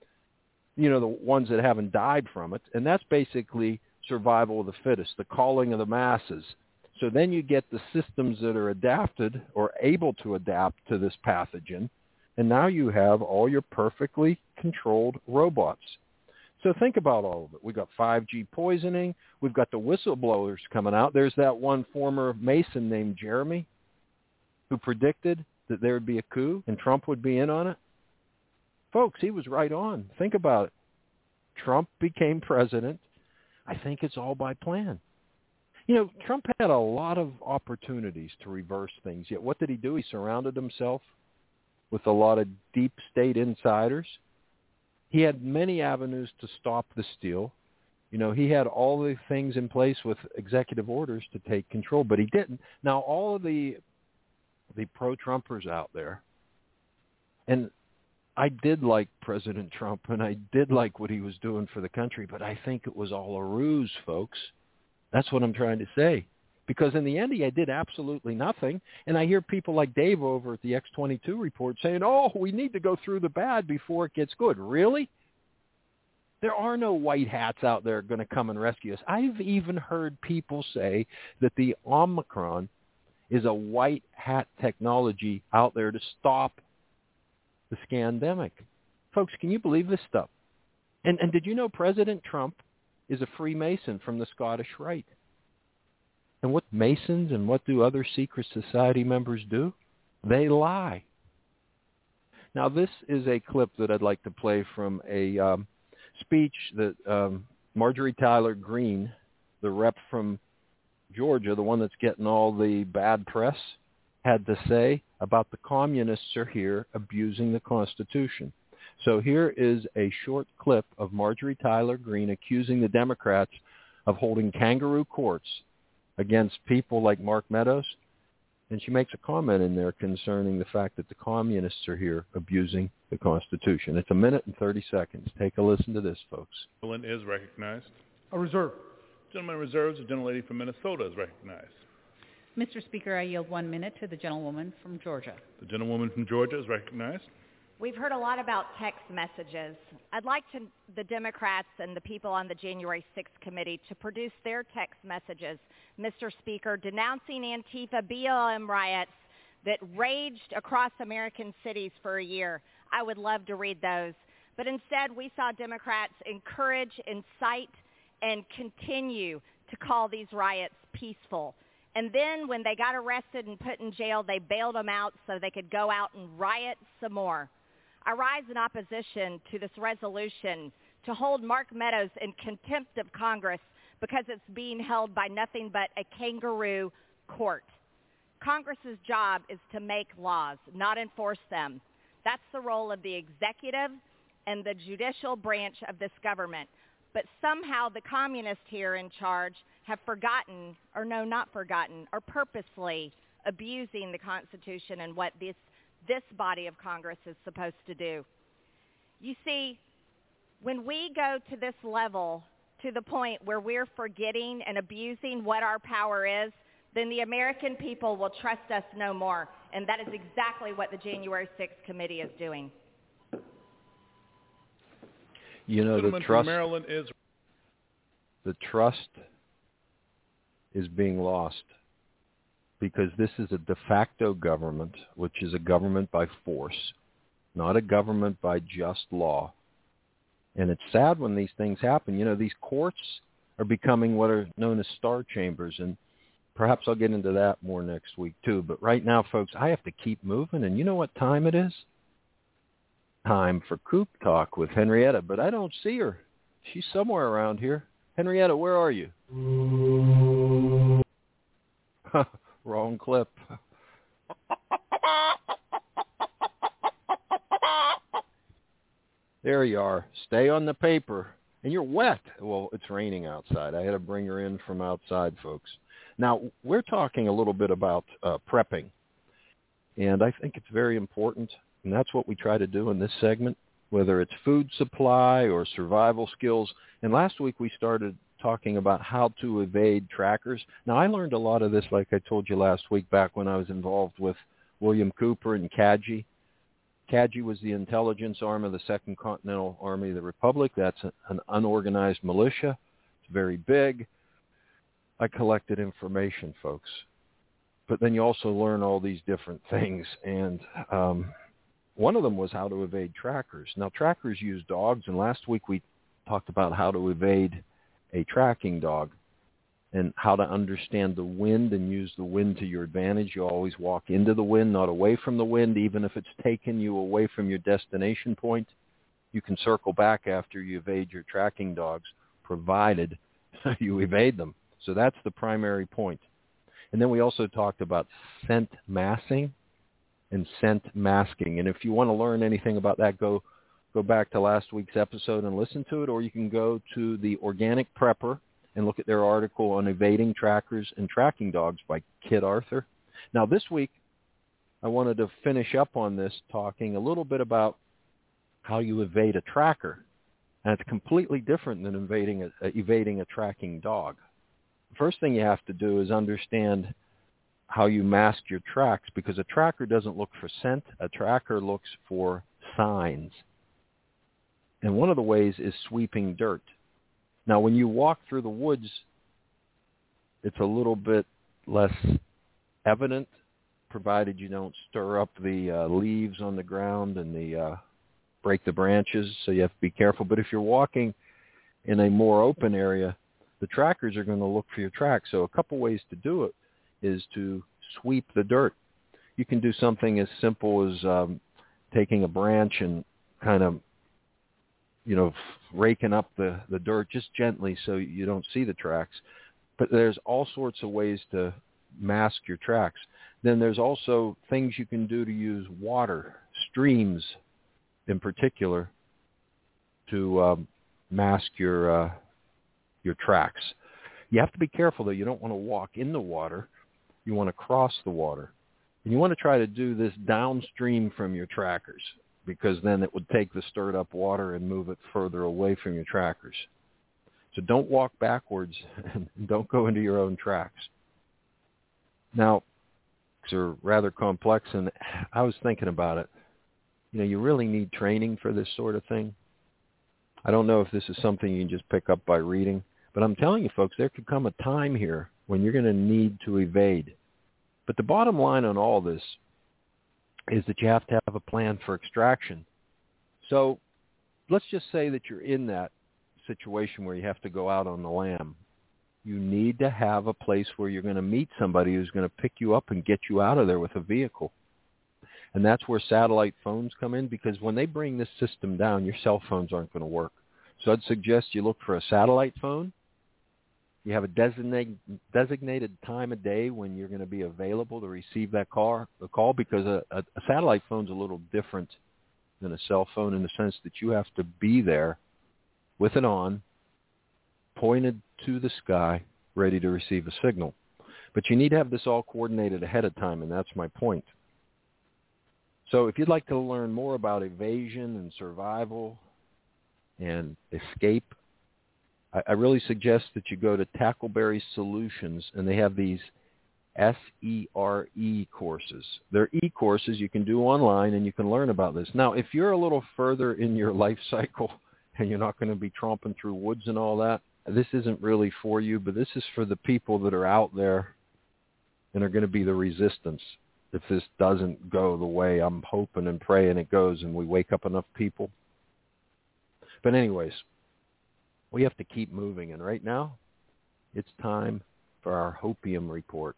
you know, the ones that haven't died from it. And that's basically survival of the fittest, the calling of the masses. So then you get the systems that are adapted or able to adapt to this pathogen. And now you have all your perfectly controlled robots. So think about all of it. We've got 5G poisoning. We've got the whistleblowers coming out. There's that one former Mason named Jeremy who predicted that there would be a coup and Trump would be in on it. Folks, he was right on. Think about it. Trump became president. I think it's all by plan. You know, Trump had a lot of opportunities to reverse things, yet what did he do? He surrounded himself with a lot of deep state insiders. He had many avenues to stop the steal. You know, he had all the things in place with executive orders to take control, but he didn't. Now, all of the pro-Trumpers out there, and I did like President Trump, and I did like what he was doing for the country, but I think it was all a ruse, folks. That's what I'm trying to say. Because in the end, he did absolutely nothing. And I hear people like Dave over at the X22 report saying, oh, we need to go through the bad before it gets good. Really? There are no white hats out there going to come and rescue us. I've even heard people say that the Omicron is a white hat technology out there to stop the scandemic. Folks, can you believe this stuff? And did you know President Trump is a Freemason from the Scottish Rite? And what Masons and what do other secret society members do? They lie. Now, this is a clip that I'd like to play from a speech that Marjorie Taylor Greene, the rep from Georgia, the one that's getting all the bad press, had to say about the communists are here abusing the Constitution. So here is a short clip of Marjorie Taylor Greene accusing the Democrats of holding kangaroo courts against people like Mark Meadows, and she makes a comment in there concerning the fact that the communists are here abusing the Constitution. It's 1 minute and 30 seconds. Take a listen to this, folks. Gentleman is recognized. A reserve. Gentleman reserves. The gentlelady from Minnesota is recognized. Mr. Speaker, I yield 1 minute to the gentlewoman from Georgia. The gentlewoman from Georgia is recognized. We've heard a lot about text messages. I'd like the Democrats and the people on the January 6th committee to produce their text messages, Mr. Speaker, denouncing Antifa BLM riots that raged across American cities for a year. I would love to read those. But instead, we saw Democrats encourage, incite, and continue to call these riots peaceful. And then when they got arrested and put in jail, they bailed them out so they could go out and riot some more. I rise in opposition to this resolution to hold Mark Meadows in contempt of Congress because it's being held by nothing but a kangaroo court. Congress's job is to make laws, not enforce them. That's the role of the executive and the judicial branch of this government. But somehow the communists here in charge have forgotten, or no, not forgotten, are purposely abusing the Constitution and what this body of Congress is supposed to do. You see, when we go to this level, to the point where we're forgetting and abusing what our power is, then the American people will trust us no more. And that is exactly what the January 6th committee is doing. You know, the trust is being lost because this is a de facto government, which is a government by force, not a government by just law. And it's sad when these things happen. You know, these courts are becoming what are known as star chambers. And perhaps I'll get into that more next week too. But right now, folks, I have to keep moving. And you know what time it is? Time for Coop Talk with Henrietta. But I don't see her. She's somewhere around here. Henrietta, where are you? Wrong clip. There you are. Stay on the paper. And you're wet. Well, it's raining outside. I had to bring her in from outside, folks. Now, we're talking a little bit about prepping. And I think it's very important. And that's what we try to do in this segment, whether it's food supply or survival skills. And last week we started talking about how to evade trackers. Now, I learned a lot of this, like I told you last week, back when I was involved with William Cooper and CAGI. CAGI was the intelligence arm of the Second Continental Army of the Republic. That's an unorganized militia. It's very big. I collected information, folks. But then you also learn all these different things. And one of them was how to evade trackers. Now, trackers use dogs, and last week we talked about how to evade a tracking dog and how to understand the wind and use the wind to your advantage. You always walk into the wind, not away from the wind. Even if it's taken you away from your destination point, you can circle back after you evade your tracking dogs, provided you evade them. So that's the primary point. And then we also talked about scent massing and scent masking. And if you want to learn anything about that, go back to last week's episode and listen to it, or you can go to the Organic Prepper and look at their article on evading trackers and tracking dogs by Kit Arthur. Now, this week, I wanted to finish up on this, talking a little bit about how you evade a tracker. And it's completely different than evading a tracking dog. The first thing you have to do is understand how you mask your tracks, because a tracker doesn't look for scent. A tracker looks for signs. And one of the ways is sweeping dirt. Now, when you walk through the woods, it's a little bit less evident, provided you don't stir up the leaves on the ground and break the branches, so you have to be careful. But if you're walking in a more open area, the trackers are going to look for your tracks. So a couple ways to do it is to sweep the dirt. You can do something as simple as taking a branch and kind of raking up the dirt just gently so you don't see the tracks. But there's all sorts of ways to mask your tracks. Then there's also things you can do to use water, streams in particular, to mask your tracks. You have to be careful, though. You don't want to walk in the water. You want to cross the water. And you want to try to do this downstream from your trackers, because then it would take the stirred up water and move it further away from your trackers. So don't walk backwards and don't go into your own tracks. Now, they're rather complex, and I was thinking about it. You really need training for this sort of thing. I don't know if this is something you can just pick up by reading, but I'm telling you, folks, there could come a time here when you're going to need to evade. But the bottom line on all this is that you have to have a plan for extraction. So let's just say that you're in that situation where you have to go out on the lam. You need to have a place where you're going to meet somebody who's going to pick you up and get you out of there with a vehicle. And that's where satellite phones come in, because when they bring this system down, your cell phones aren't going to work. So I'd suggest you look for a satellite phone. You have a designated time of day when you're going to be available to receive the call, because a satellite phone's a little different than a cell phone in the sense that you have to be there with it on, pointed to the sky, ready to receive a signal. But you need to have this all coordinated ahead of time, and that's my point. So if you'd like to learn more about evasion and survival and escape, I really suggest that you go to Tackleberry Solutions, and they have these SERE courses. They're e-courses you can do online, and you can learn about this. Now, if you're a little further in your life cycle and you're not going to be tromping through woods and all that, this isn't really for you, but this is for the people that are out there and are going to be the resistance if this doesn't go the way I'm hoping and praying it goes and we wake up enough people. But anyways, we have to keep moving, and right now it's time for our Hopium Report.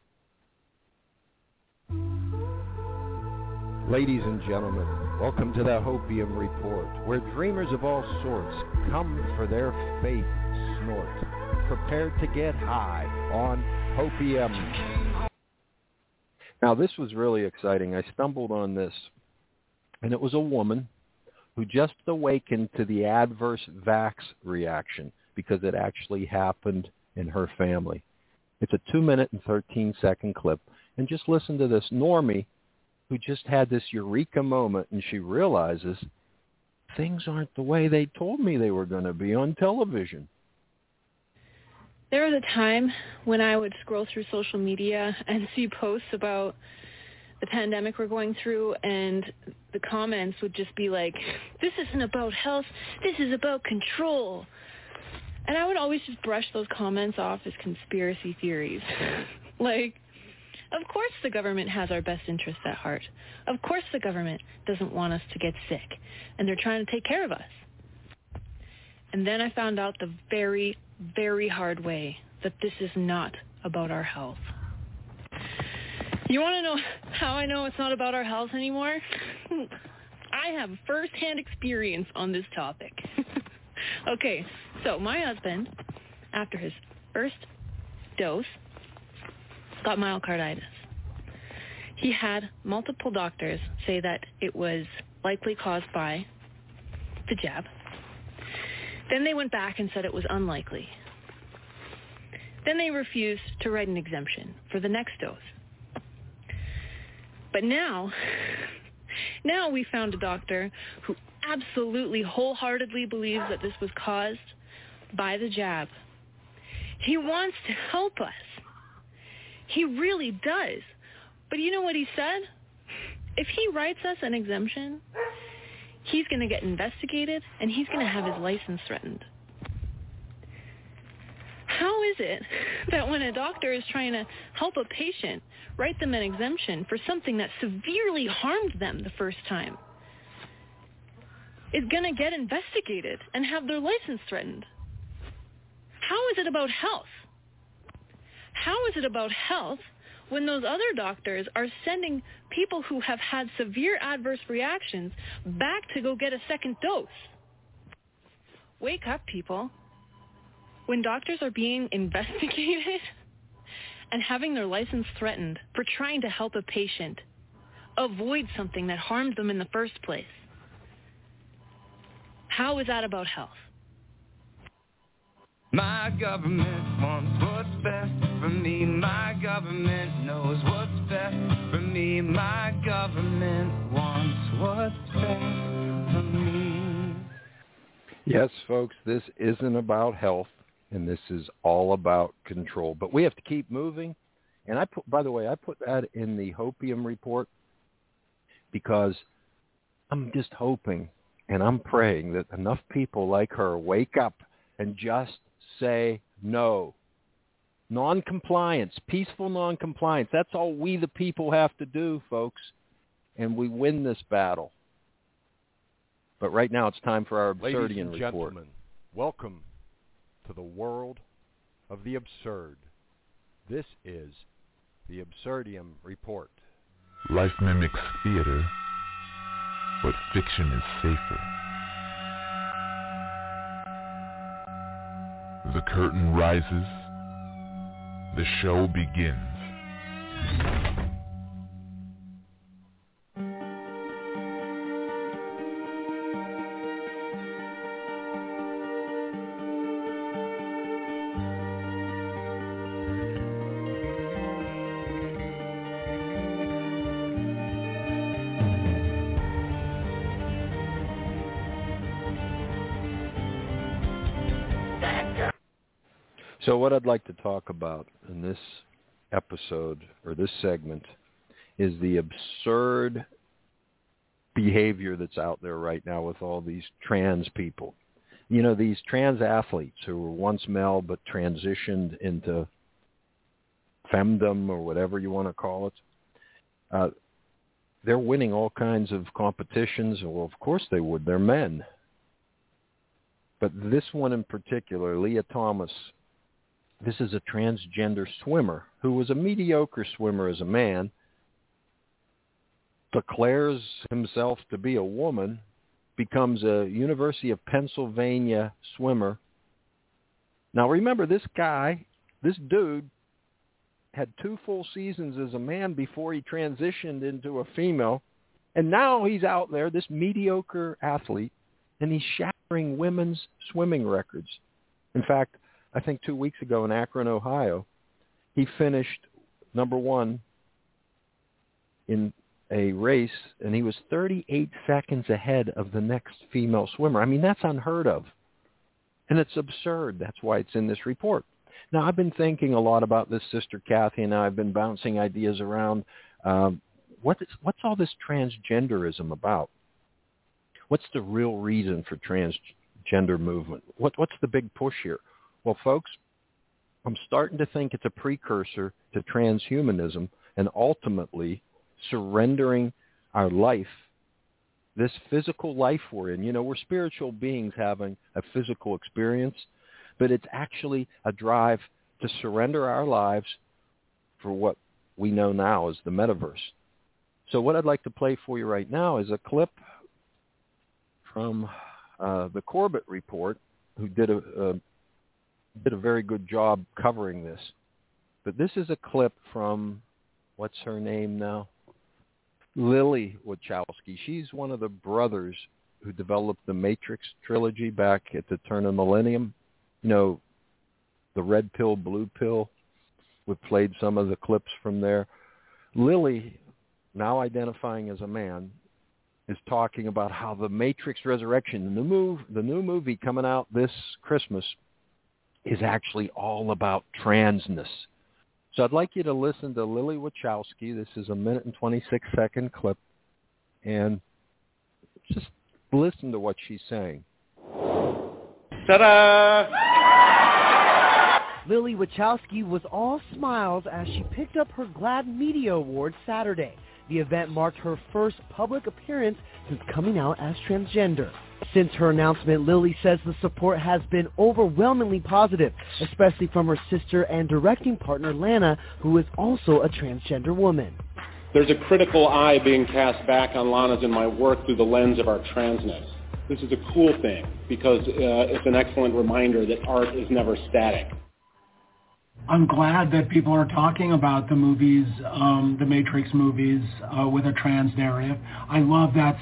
Ladies and gentlemen, welcome to the Hopium Report, where dreamers of all sorts come for their faith snort, prepared to get high on Hopium. Now, this was really exciting. I stumbled on this, and it was a woman who just awakened to the adverse vax reaction because it actually happened in her family. It's a 2-minute and 13-second clip, and just listen to this normie who just had this eureka moment, and she realizes things aren't the way they told me they were going to be on television. There was a time when I would scroll through social media and see posts about the pandemic we're going through, and the comments would just be like, this isn't about health, this is about control. And I would always just brush those comments off as conspiracy theories. Like, of course the government has our best interests at heart. Of course the government doesn't want us to get sick, and they're trying to take care of us. And then I found out the very, very hard way that this is not about our health. You want to know how I know it's not about our health anymore? I have first-hand experience on this topic. Okay, so my husband, after his first dose, got myocarditis. He had multiple doctors say that it was likely caused by the jab. Then they went back and said it was unlikely. Then they refused to write an exemption for the next dose. But now we found a doctor who absolutely wholeheartedly believes that this was caused by the jab. He wants to help us. He really does. But you know what he said? If he writes us an exemption, he's going to get investigated and he's going to have his license threatened. How is it that when a doctor is trying to help a patient, write them an exemption for something that severely harmed them the first time, is going to get investigated and have their license threatened? How is it about health? How is it about health when those other doctors are sending people who have had severe adverse reactions back to go get a second dose? Wake up, people. When doctors are being investigated and having their license threatened for trying to help a patient avoid something that harmed them in the first place, how is that about health? My government wants what's best for me. My government knows what's best for me. My government wants what's best for me. Yes, folks, this isn't about health, and this is all about control. But we have to keep moving. And by the way, I put that in the Hopium Report because I'm just hoping and I'm praying that enough people like her wake up and just say no. Non-compliance, peaceful non-compliance. That's all we the people have to do, folks, and we win this battle. But right now it's time for our Absurdian Report. Ladies and gentlemen, welcome to the world of the absurd. This is the Absurdium Report. Life mimics theater, but fiction is safer. The curtain rises. The show begins. So what I'd like to talk about in this episode or this segment is the absurd behavior that's out there right now with all these trans people. You know, these trans athletes who were once male but transitioned into femdom or whatever you want to call it. They're winning all kinds of competitions. Well, of course they would. They're men. But this one in particular, Lia Thomas, This is a transgender swimmer who was a mediocre swimmer as a man, declares himself to be a woman, becomes a University of Pennsylvania swimmer. Now remember, this dude, had 2 full seasons as a man before he transitioned into a female, and now he's out there, this mediocre athlete, and he's shattering women's swimming records. In fact, I think 2 weeks ago in Akron, Ohio, he finished number 1 in a race, and he was 38 seconds ahead of the next female swimmer. I mean, that's unheard of. And it's absurd. That's why it's in this report. Now, I've been thinking a lot about this, Sister Kathy, and I've been bouncing ideas around. What's all this transgenderism about? What's the real reason for transgender movement? What's the big push here? Well, folks, I'm starting to think it's a precursor to transhumanism and ultimately surrendering our life, this physical life we're in. You know, we're spiritual beings having a physical experience, but it's actually a drive to surrender our lives for what we know now as the metaverse. So what I'd like to play for you right now is a clip from the Corbett Report, who did a very good job covering this. But this is a clip from, what's her name now? Lily Wachowski. She's one of the brothers who developed the Matrix trilogy back at the turn of the millennium. You know, the red pill, blue pill. We've played some of the clips from there. Lily, now identifying as a man, is talking about how the Matrix Resurrection, the new movie coming out this Christmas, is actually all about transness. So I'd like you to listen to Lily Wachowski. This is a 1 and 26-second clip, and just listen to what she's saying. Ta-da! Lily Wachowski was all smiles as she picked up her GLAAD Media Award Saturday. The event marked her first public appearance since coming out as transgender. Since her announcement, Lily says the support has been overwhelmingly positive, especially from her sister and directing partner Lana, who is also a transgender woman. There's a critical eye being cast back on Lana's and my work through the lens of our transness. This is a cool thing because it's an excellent reminder that art is never static. I'm glad that people are talking about the movies, the Matrix movies, with a trans narrative. I love that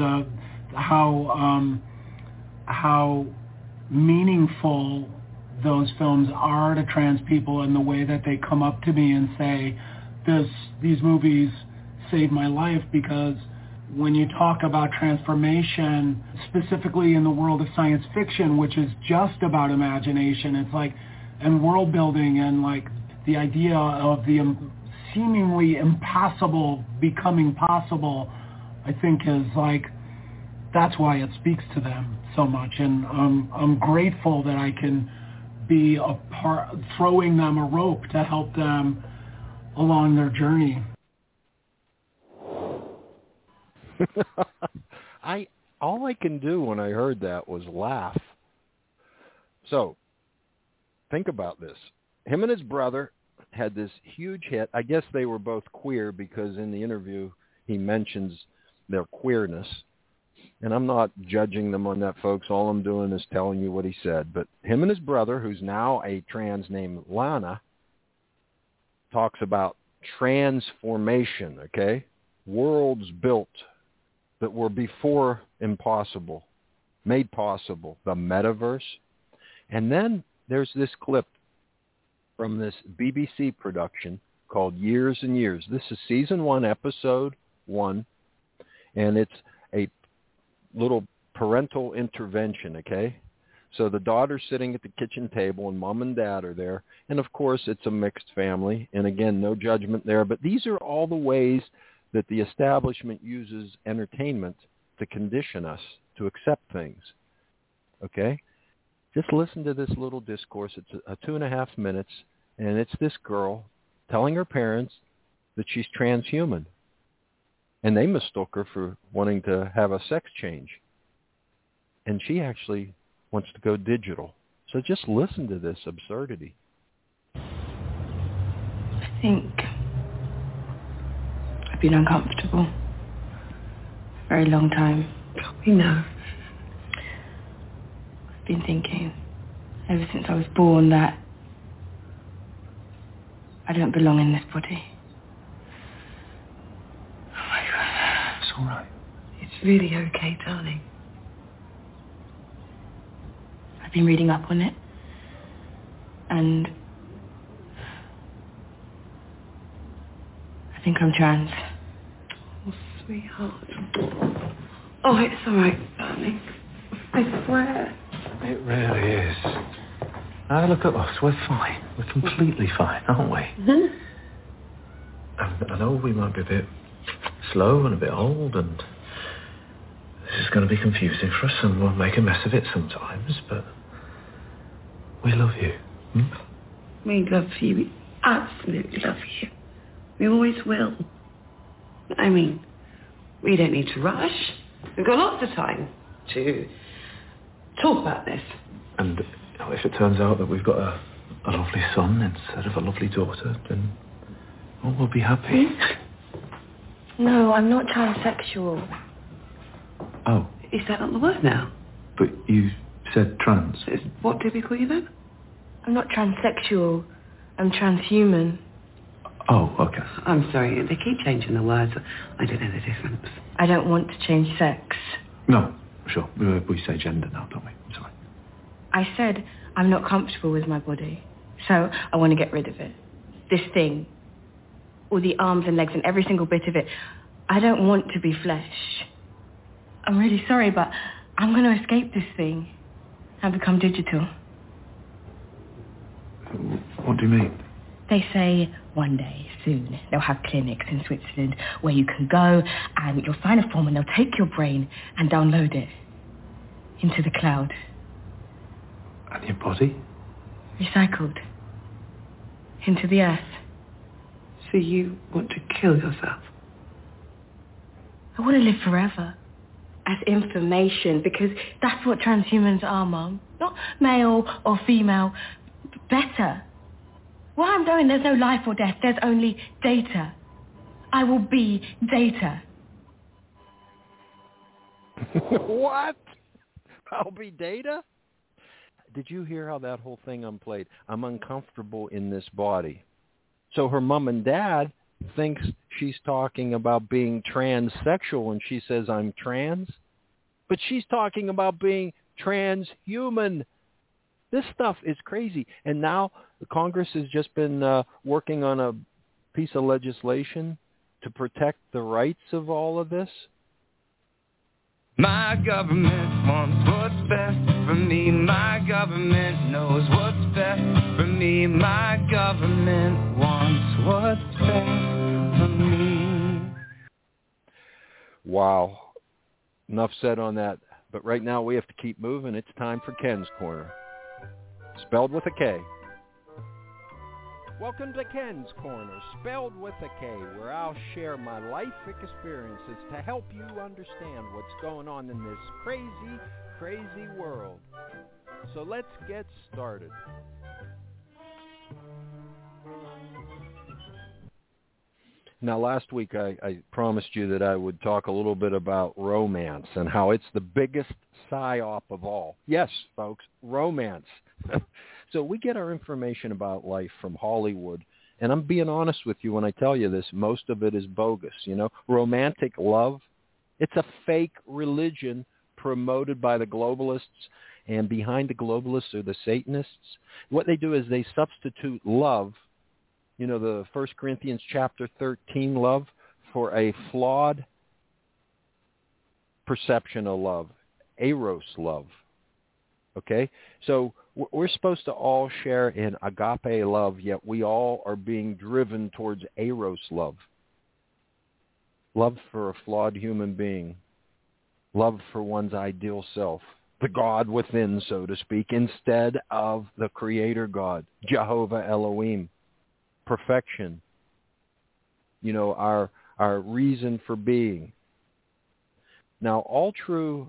how meaningful those films are to trans people, and the way that they come up to me and say, these movies saved my life. Because when you talk about transformation, specifically in the world of science fiction, which is just about imagination, it's like, and world building, and like the idea of the seemingly impossible becoming possible, I think is like, that's why it speaks to them so much. And I'm grateful that I can be a part, throwing them a rope to help them along their journey. All I can do when I heard that was laugh. So, think about this. Him and his brother had this huge hit. I guess they were both queer because in the interview he mentions their queerness. And I'm not judging them on that, folks. All I'm doing is telling you what he said. But him and his brother, who's now a trans named Lana, talks about transformation, okay? Worlds built that were before impossible, made possible, the metaverse. And then there's this clip from this BBC production called Years and Years. This is season 1, episode 1, and it's a little parental intervention, okay? So the daughter's sitting at the kitchen table and mom and dad are there. And of course, it's a mixed family. And again, no judgment there. But these are all the ways that the establishment uses entertainment to condition us to accept things, okay? Just listen to this little discourse. It's a 2.5 minutes, and it's this girl telling her parents that she's transhuman. And they mistook her for wanting to have a sex change. And she actually wants to go digital. So just listen to this absurdity. think I've been uncomfortable a very long time. We know. I've been thinking ever since I was born that I don't belong in this body. Oh my God. It's all right. It's really okay, darling. I've been reading up on it, and I think I'm trans. Oh, sweetheart. Oh, it's all right, darling. I swear. It really is. Now look at us. We're fine. We're completely fine, aren't we? Mm-hmm. I know we might be a bit slow and a bit old, and this is going to be confusing for us, and we'll make a mess of it sometimes, but we love you. We love you. We absolutely love you. We always will. I mean, we don't need to rush. We've got lots of time to talk about this. And if it turns out that we've got a lovely son instead of a lovely daughter, then we'll be happy. No, I'm not transsexual. Oh. Is that not the word now? But you said trans. What did we call you then? I'm not transsexual. I'm transhuman. Oh, okay. I'm sorry, they keep changing the words. I don't know the difference. I don't want to change sex. No, sure. We say gender now, don't we? I'm sorry. I said I'm not comfortable with my body, so I want to get rid of it. This thing. All the arms and legs and every single bit of it. I don't want to be flesh. I'm really sorry, but I'm going to escape this thing and become digital. What do you mean? They say one day, soon, they'll have clinics in Switzerland where you can go and you'll sign a form and they'll take your brain and download it into the cloud. And your body? Recycled. Into the earth. So you want to kill yourself? I want to live forever. As information, because that's what transhumans are, Mum. Not male or female. Better. What I'm doing, there's no life or death. There's only data. I will be data. What? I'll be data? Did you hear how that whole thing unplayed? I'm uncomfortable in this body. So her mom and dad thinks she's talking about being transsexual, and she says I'm trans. But she's talking about being transhuman. This stuff is crazy. And now the Congress has just been working on a piece of legislation to protect the rights of all of this. My government wants what's best for me. My government knows what's best for me. My government wants what's best for me. Wow. Enough said on that. But right now we have to keep moving. It's time for Ken's Corner. Spelled with a K. Welcome to Ken's Corner, spelled with a K, where I'll share my life experiences to help you understand what's going on in this crazy, crazy world. So let's get started. Now, last week I promised you that I would talk a little bit about romance and how it's the biggest psyop of all. Yes, folks, romance. So we get our information about life from Hollywood, and I'm being honest with you when I tell you this, most of it is bogus. You know, romantic love, it's a fake religion promoted by the globalists, and behind the globalists are the Satanists. What they do is they substitute love, you know, the 1 Corinthians chapter 13 love, for a flawed perception of love, eros love. Okay? So we're supposed to all share in agape love, yet we all are being driven towards eros love. Love for a flawed human being. Love for one's ideal self. The God within, so to speak, instead of the Creator God, Jehovah Elohim. Perfection. You know, our reason for being. Now, all true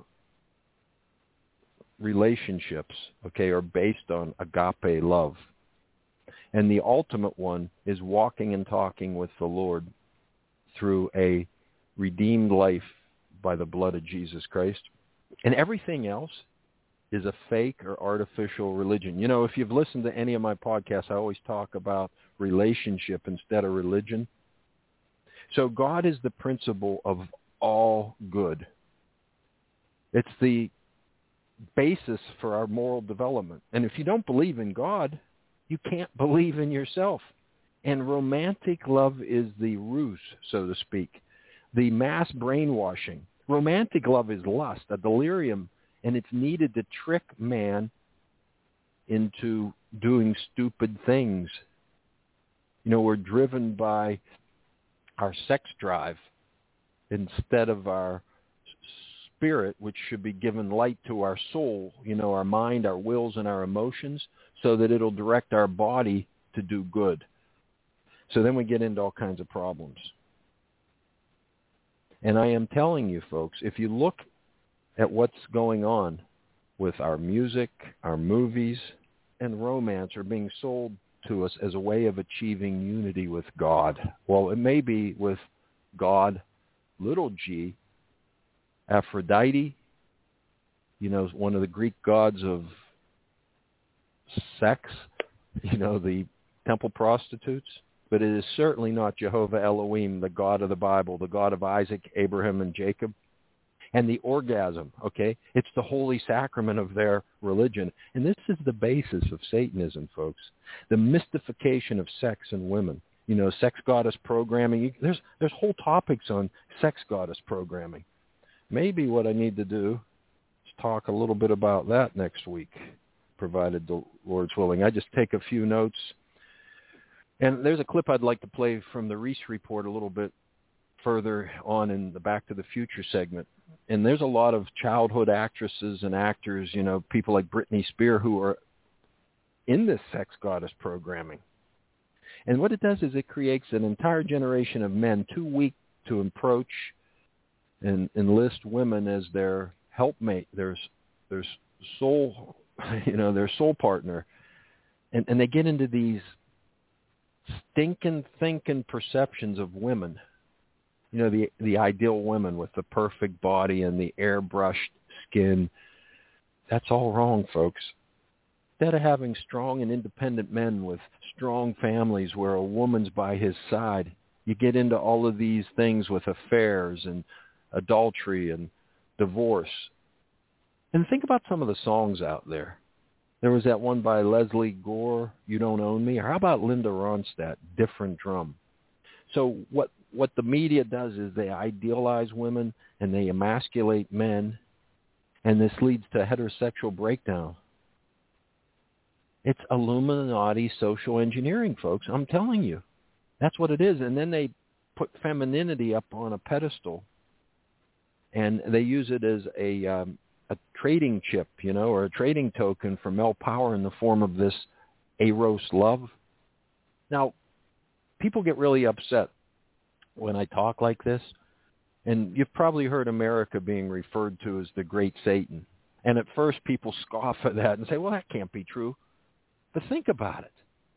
relationships, okay, are based on agape love. And the ultimate one is walking and talking with the Lord through a redeemed life by the blood of Jesus Christ. And everything else is a fake or artificial religion. You know, if you've listened to any of my podcasts, I always talk about relationship instead of religion. So God is the principle of all good. It's the basis for our moral development. And if you don't believe in God, you can't believe in yourself. And romantic love is the ruse, so to speak, the mass brainwashing. Romantic love is lust, a delirium, and it's needed to trick man into doing stupid things. You know, we're driven by our sex drive instead of our spirit, which should be given light to our soul, you know, our mind, our wills, and our emotions, so that it'll direct our body to do good. So then we get into all kinds of problems. And I am telling you, folks, if you look at what's going on with our music, our movies, and romance are being sold to us as a way of achieving unity with God. Well, it may be with God, little g, Aphrodite, you know, one of the Greek gods of sex, you know, the temple prostitutes. But it is certainly not Jehovah Elohim, the God of the Bible, the God of Isaac, Abraham, and Jacob. And the orgasm, okay? It's the holy sacrament of their religion. And this is the basis of Satanism, folks. The mystification of sex and women. You know, sex goddess programming. There's whole topics on sex goddess programming. Maybe what I need to do is talk a little bit about that next week, provided the Lord's willing. I just take a few notes. And there's a clip I'd like to play from the Reese Report a little bit further on in the Back to the Future segment. And there's a lot of childhood actresses and actors, you know, people like Britney Spears who are in this sex goddess programming. And what it does is it creates an entire generation of men too weak to approach and enlist women as their helpmate, their soul, you know, their soul partner. And they get into these stinking thinking perceptions of women. You know, the ideal women with the perfect body and the airbrushed skin. That's all wrong, folks. Instead of having strong and independent men with strong families where a woman's by his side, you get into all of these things with affairs and adultery and divorce. And think about some of the songs out there. There was that one by Leslie Gore, You Don't Own Me. Or how about Linda Ronstadt, Different Drum? So what the media does is they idealize women and they emasculate men, and this leads to heterosexual breakdown. It's Illuminati social engineering, folks. I'm telling you. That's what it is. And then they put femininity up on a pedestal, and they use it as a trading chip, you know, or a trading token for male power in the form of this eros love. Now, people get really upset when I talk like this, and you've probably heard America being referred to as the Great Satan. And at first people scoff at that and say, well, that can't be true. But think about it.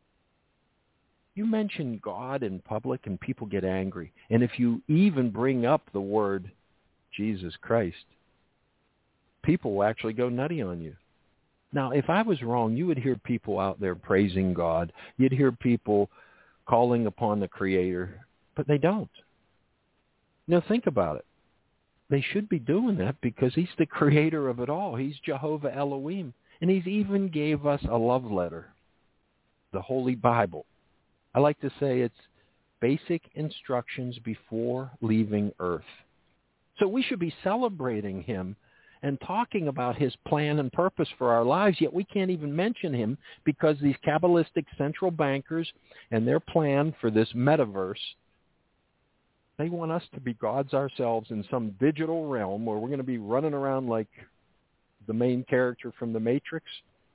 You mention God in public and people get angry. And if you even bring up the word Jesus Christ, people will actually go nutty on you. Now, if I was wrong, you would hear people out there praising God. You'd hear people calling upon the Creator, but they don't. Now, think about it. They should be doing that because he's the creator of it all. He's Jehovah Elohim. And he's even gave us a love letter, the Holy Bible. I like to say it's basic instructions before leaving earth. So we should be celebrating him and talking about his plan and purpose for our lives, yet we can't even mention him because these Kabbalistic central bankers and their plan for this metaverse, they want us to be gods ourselves in some digital realm where we're going to be running around like the main character from The Matrix.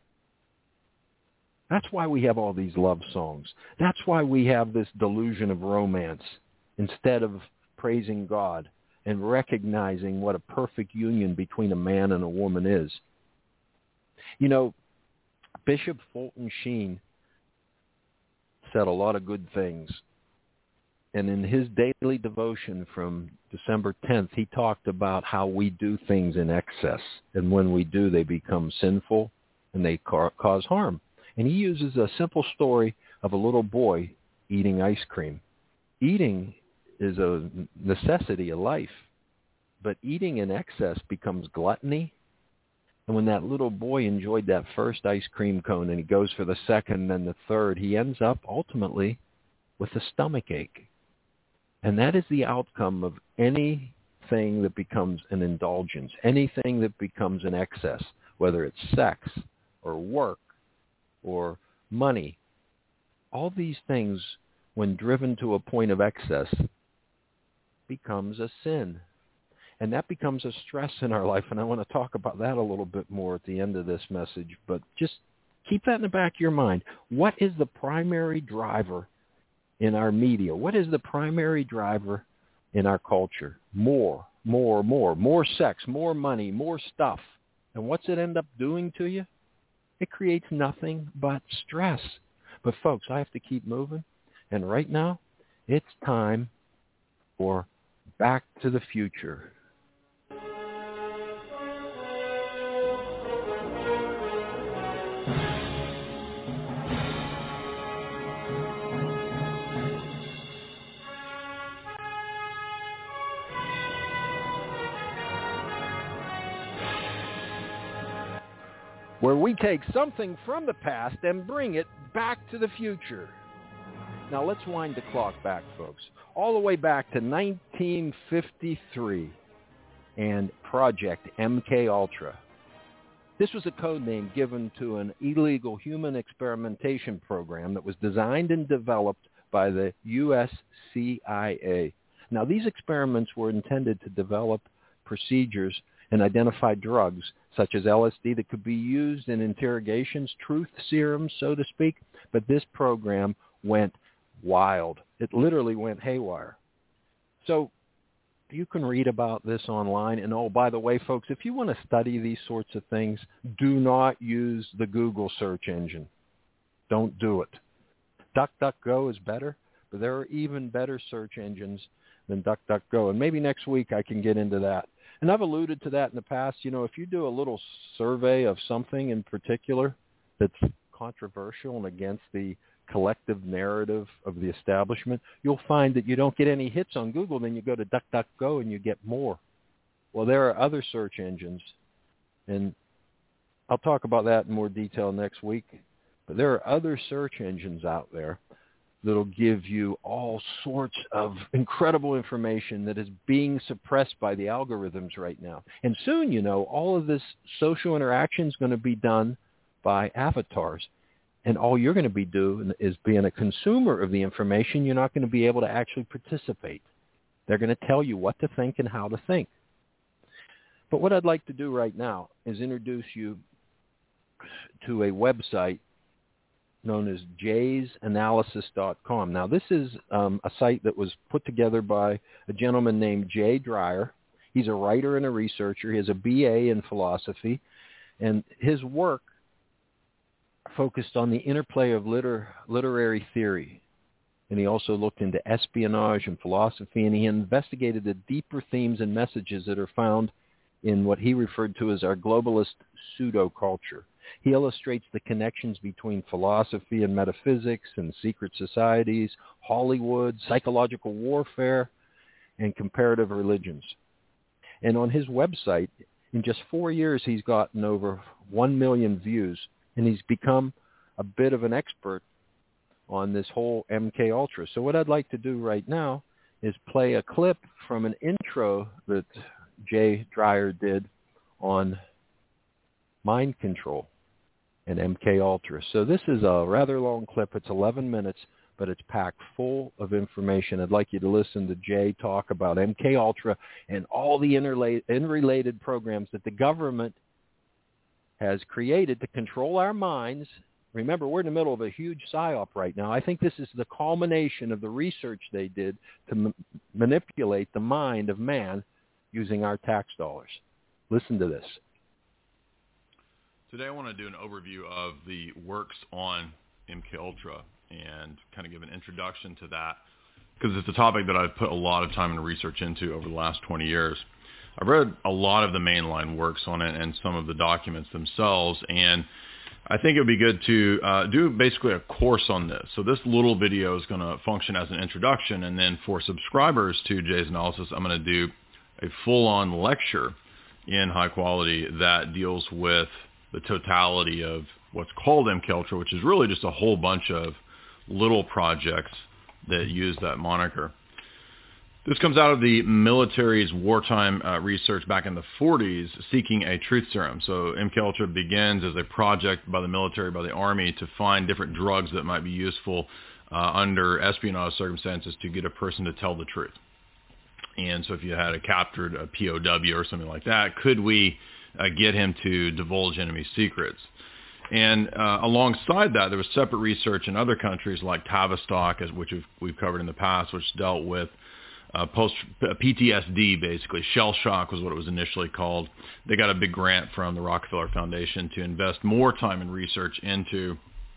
That's why we have all these love songs. That's why we have this delusion of romance instead of praising God and recognizing what a perfect union between a man and a woman is. You know, Bishop Fulton Sheen said a lot of good things. And in his daily devotion from December 10th, he talked about how we do things in excess. And when we do, they become sinful and they cause harm. And he uses a simple story of a little boy eating ice cream. Eating is a necessity of life, but eating in excess becomes gluttony. And when that little boy enjoyed that first ice cream cone and he goes for the second and the third, he ends up ultimately with a stomach ache. And that is the outcome of anything that becomes an indulgence, anything that becomes an excess, whether it's sex or work or money. All these things, when driven to a point of excess, becomes a sin. And that becomes a stress in our life. And I want to talk about that a little bit more at the end of this message. But just keep that in the back of your mind. What is the primary driver in our media? What is the primary driver in our culture? More sex, more money, more stuff. And what's it end up doing to you? It creates nothing but stress. But folks, I have to keep moving. And right now, it's time for Back to the Future. Where we take something from the past and bring it back to the future. Now let's wind the clock back, folks, all the way back to 1953 and Project MKUltra. This was a code name given to an illegal human experimentation program that was designed and developed by the U.S. CIA. Now these experiments were intended to develop procedures and identify drugs such as LSD that could be used in interrogations, truth serums, so to speak. But this program went wild. It literally went haywire. So you can read about this online. And oh, by the way, folks, if you want to study these sorts of things, do not use the Google search engine. Don't do it. DuckDuckGo is better, but there are even better search engines than DuckDuckGo. And maybe next week I can get into that. And I've alluded to that in the past. You know, if you do a little survey of something in particular that's controversial and against the collective narrative of the establishment, you'll find that you don't get any hits on Google. Then you go to DuckDuckGo and you get more. Well, there are other search engines, and I'll talk about that in more detail next week. But there are other search engines out there that'll give you all sorts of incredible information that is being suppressed by the algorithms right now. And soon, you know, all of this social interaction is going to be done by avatars. And all you're going to be doing is being a consumer of the information. You're not going to be able to actually participate. They're going to tell you what to think and how to think. But what I'd like to do right now is introduce you to a website known as jaysanalysis.com. Now, this is a site that was put together by a gentleman named Jay Dreyer. He's a writer and a researcher. He has a BA in philosophy, and his work focused on the interplay of literary theory. And he also looked into espionage and philosophy, and he investigated the deeper themes and messages that are found in what he referred to as our globalist pseudo-culture. He illustrates the connections between philosophy and metaphysics and secret societies, Hollywood, psychological warfare, and comparative religions. And on his website, in just 4 years, he's gotten over 1 million views, and he's become a bit of an expert on this whole MKUltra. So what I'd like to do right now is play a clip from an intro that Jay Dreyer did on mind control and MKUltra. So this is a rather long clip. It's 11 minutes, but it's packed full of information. I'd like you to listen to Jay talk about MKUltra and all the interrelated programs that the government has created to control our minds. Remember, we're in the middle of a huge psyop right now. I think this is the culmination of the research they did to manipulate the mind of man using our tax dollars. Listen to this. Today I want to do an overview of the works on MKUltra. and kind of give an introduction to that, because it's a topic that I've put a lot of time and research into over the last 20 years. I've read a lot of the mainline works on it and some of the documents themselves, and I think it would be good to do basically a course on this. So this little video is going to function as an introduction, and then for subscribers to Jay's Analysis, I'm going to do a full-on lecture in high quality that deals with the totality of what's called MKUltra, which is really just a whole bunch of little projects that use that moniker. This comes out of the military's wartime research back in the 40s seeking a truth serum. So MKUltra begins as a project by the military, by the Army, to find different drugs that might be useful under espionage circumstances to get a person to tell the truth. And so if you had captured a POW or something like that, could we get him to divulge enemy secrets? And alongside that, there was separate research in other countries like Tavistock, which we've covered in the past, which dealt with PTSD, basically. Shell shock was what it was initially called. They got a big grant from the Rockefeller Foundation to invest more time and research into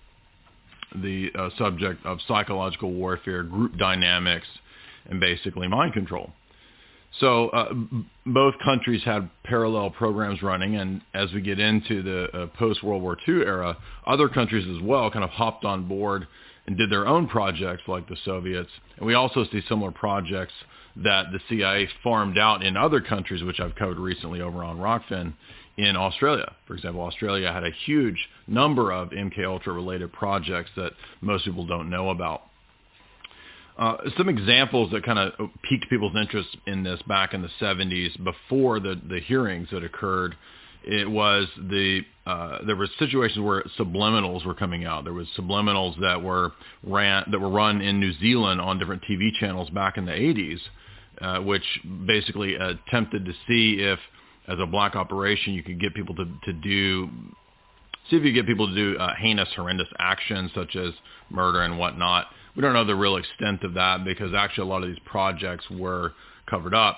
the subject of psychological warfare, group dynamics, and basically mind control. So both countries had parallel programs running, and as we get into the post-World War II era, other countries as well kind of hopped on board and did their own projects like the Soviets. And we also see similar projects that the CIA farmed out in other countries, which I've covered recently over on Rockfin, in Australia. For example, Australia had a huge number of MKUltra-related projects that most people don't know about. Some examples that kind of piqued people's interest in this back in the 70s before the hearings that occurred. It was there were situations where subliminals were coming out. There was subliminals that were run in New Zealand on different TV channels back in the 80s, which basically attempted to see if, as a black operation, you could get people to do heinous, horrendous actions such as murder and whatnot. We don't know the real extent of that because actually a lot of these projects were covered up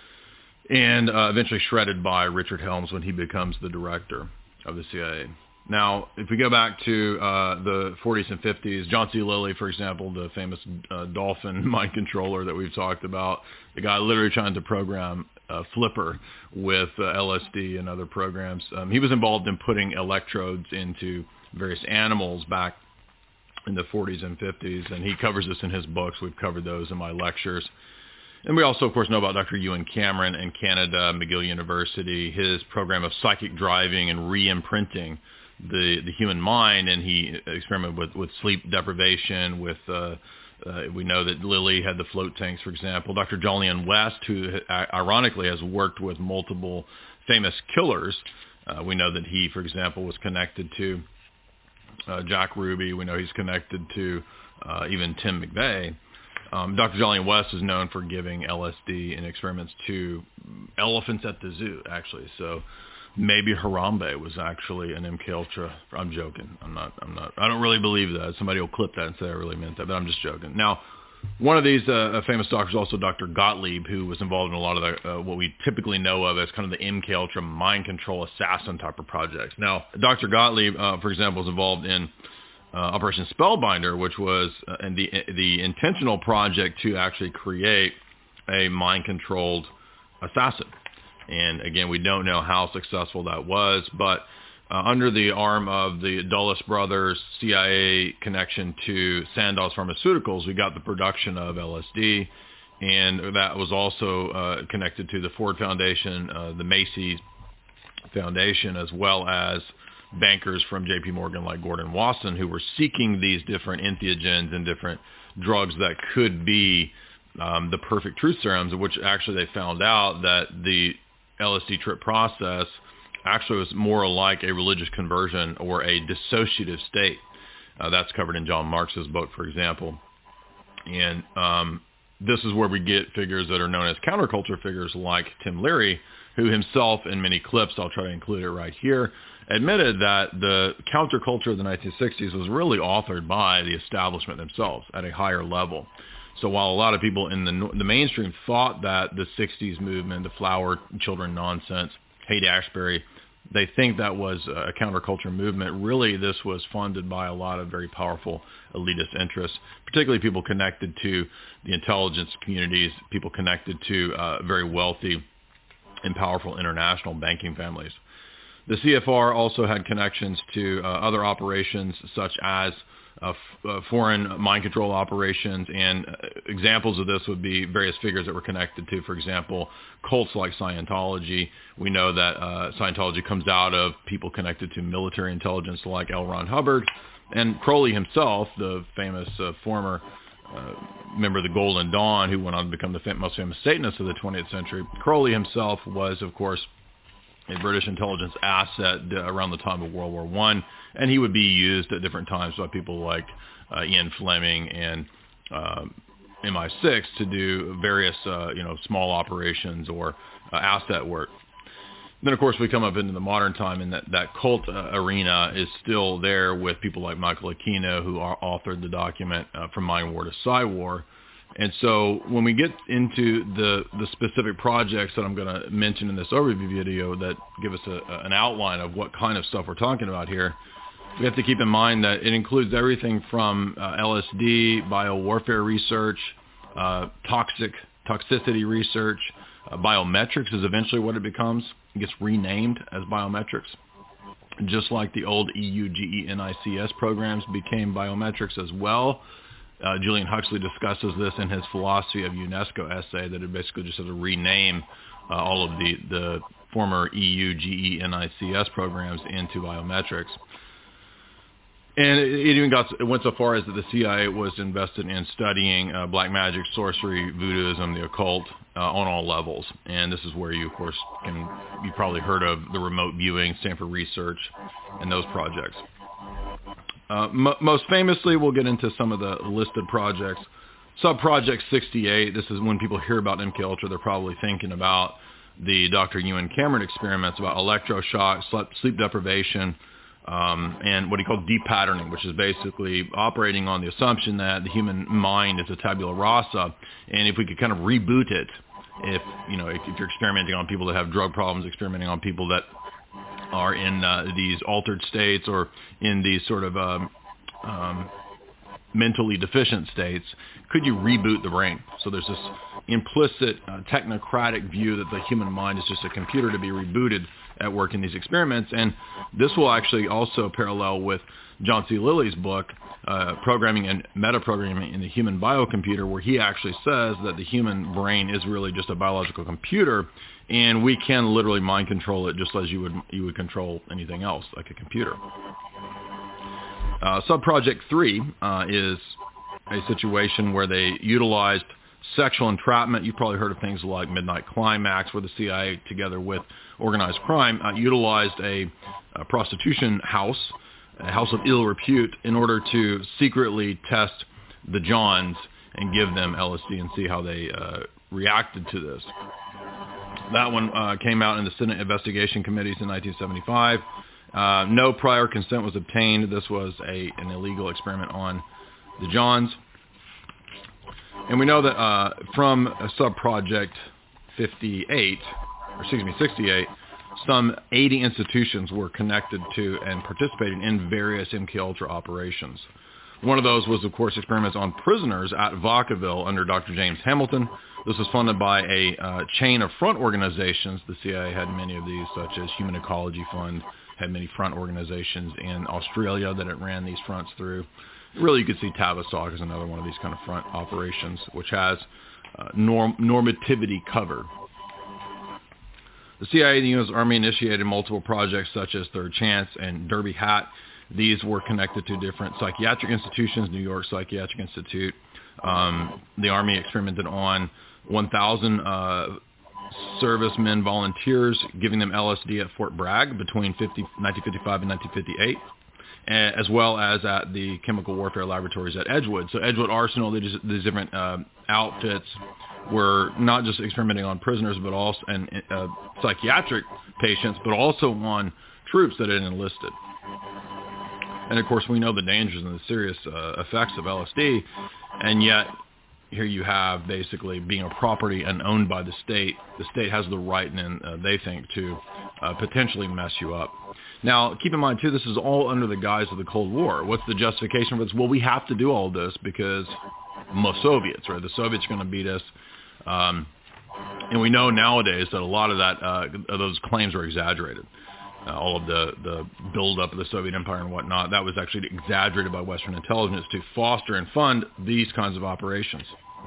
and eventually shredded by Richard Helms when he becomes the director of the CIA. Now, if we go back to the 40s and 50s, John C. Lilly, for example, the famous dolphin mind controller that we've talked about, the guy literally trying to program Flipper with LSD and other programs. He was involved in putting electrodes into various animals back in the 40s and 50s, and he covers this in his books. We've covered those in my lectures. And we also, of course, know about Dr. Ewan Cameron in Canada, McGill University, his program of psychic driving and re-imprinting the human mind, and he experimented with sleep deprivation, we know that Lilly had the float tanks, for example. Dr. Jolyon West, who ironically has worked with multiple famous killers, we know that he, for example, was connected to Jack Ruby. We know he's connected to even Tim McVeigh. Dr. Jolyon West is known for giving LSD in experiments to elephants at the zoo, actually. So maybe Harambe was actually an MKUltra. I'm joking. I don't really believe that. Somebody will clip that and say I really meant that, but I'm just joking. Now, one of these famous doctors, also Dr. Gottlieb, who was involved in a lot of the, what we typically know of as kind of the MKUltra mind control assassin type of projects. Now, Dr. Gottlieb, for example, was involved in Operation Spellbinder, which was the intentional project to actually create a mind-controlled assassin. And again, we don't know how successful that was, but under the arm of the Dulles brothers' CIA connection to Sandoz Pharmaceuticals, we got the production of LSD, and that was also connected to the Ford Foundation, the Macy Foundation, as well as bankers from JP Morgan like Gordon Wasson, who were seeking these different entheogens and different drugs that could be the perfect truth serums, which actually they found out that the LSD trip process actually was more like a religious conversion or a dissociative state. That's covered in John Marx's book, for example. And this is where we get figures that are known as counterculture figures like Tim Leary, who himself in many clips, I'll try to include it right here, admitted that the counterculture of the 1960s was really authored by the establishment themselves at a higher level. So while a lot of people in the mainstream thought that the 60s movement, the flower children nonsense, Haight-Ashbury, they think that was a counterculture movement. Really, this was funded by a lot of very powerful elitist interests, particularly people connected to the intelligence communities, people connected to very wealthy and powerful international banking families. The CFR also had connections to other operations such as foreign mind control operations, and examples of this would be various figures that were connected to, for example, cults like Scientology. We know that Scientology comes out of people connected to military intelligence like L. Ron Hubbard, and Crowley himself, the famous former member of the Golden Dawn, who went on to become the most famous Satanist of the 20th century. Crowley himself was, of course, a British intelligence asset around the time of World War I, and he would be used at different times by people like Ian Fleming and MI6 to do various, small operations or asset work. Then, of course, we come up into the modern time, and that cult arena is still there with people like Michael Aquino, who authored the document From Mind War to Psy-War. And so when we get into the specific projects that I'm going to mention in this overview video that give us an outline of what kind of stuff we're talking about here, we have to keep in mind that it includes everything from LSD, biowarfare research, toxicity research. Biometrics is eventually what it becomes. It gets renamed as biometrics, just like the old EUGENICS programs became biometrics as well. Julian Huxley discusses this in his Philosophy of UNESCO essay, that it basically just has to rename all of the former EUGENICS programs into biometrics. And it went so far as that the CIA was invested in studying black magic, sorcery, voodooism, the occult on all levels. And this is where you, of course, you've probably heard of the remote viewing, Stanford Research, and those projects. Most famously, we'll get into some of the listed projects. Subproject 68, this is when people hear about MKUltra, they're probably thinking about the Dr. Ewan Cameron experiments about electroshock, sleep deprivation, and what he called depatterning, which is basically operating on the assumption that the human mind is a tabula rasa, and if we could kind of reboot it, if you're experimenting on people that have drug problems, experimenting on people that are in these altered states or in these sort of mentally deficient states, could you reboot the brain? So there's this implicit technocratic view that the human mind is just a computer to be rebooted at work in these experiments. And this will actually also parallel with John C. Lilly's book, Programming and Metaprogramming in the Human Biocomputer, where he actually says that the human brain is really just a biological computer, and we can literally mind control it just as you would control anything else, like a computer. Subproject 3 is a situation where they utilized sexual entrapment. You've probably heard of things like Midnight Climax, where the CIA, together with organized crime, utilized a prostitution house, a house of ill repute, in order to secretly test the Johns and give them LSD and see how they reacted to this. That one came out in the Senate Investigation Committees in 1975. No prior consent was obtained. This was an illegal experiment on the Johns. And we know that from Subproject 68, some 80 institutions were connected to and participated in various MKUltra operations. One of those was, of course, experiments on prisoners at Vacaville under Dr. James Hamilton. This was funded by a chain of front organizations. The CIA had many of these, such as Human Ecology Fund, had many front organizations in Australia that it ran these fronts through. Really, you could see Tavistock as another one of these kind of front operations, which has normativity covered. The CIA and the U.S. Army initiated multiple projects such as Third Chance and Derby Hat. These were connected to different psychiatric institutions, New York Psychiatric Institute. The Army experimented on 1,000 servicemen volunteers, giving them LSD at Fort Bragg between 1955 and 1958. As well as at the Chemical Warfare Laboratories at Edgewood. So Edgewood Arsenal, these different outfits were not just experimenting on prisoners, but also and psychiatric patients, but also on troops that had enlisted. And of course, we know the dangers and the serious effects of LSD, and yet here you have basically being a property and owned by the state. The state has the right, and they think, to potentially mess you up. Now, keep in mind, too, this is all under the guise of the Cold War. What's the justification for this? Well, we have to do all this because Soviets, right? The Soviets are going to beat us. And we know nowadays that a lot of that those claims were exaggerated. All of the buildup of the Soviet Empire and whatnot, that was actually exaggerated by Western intelligence to foster and fund these kinds of operations.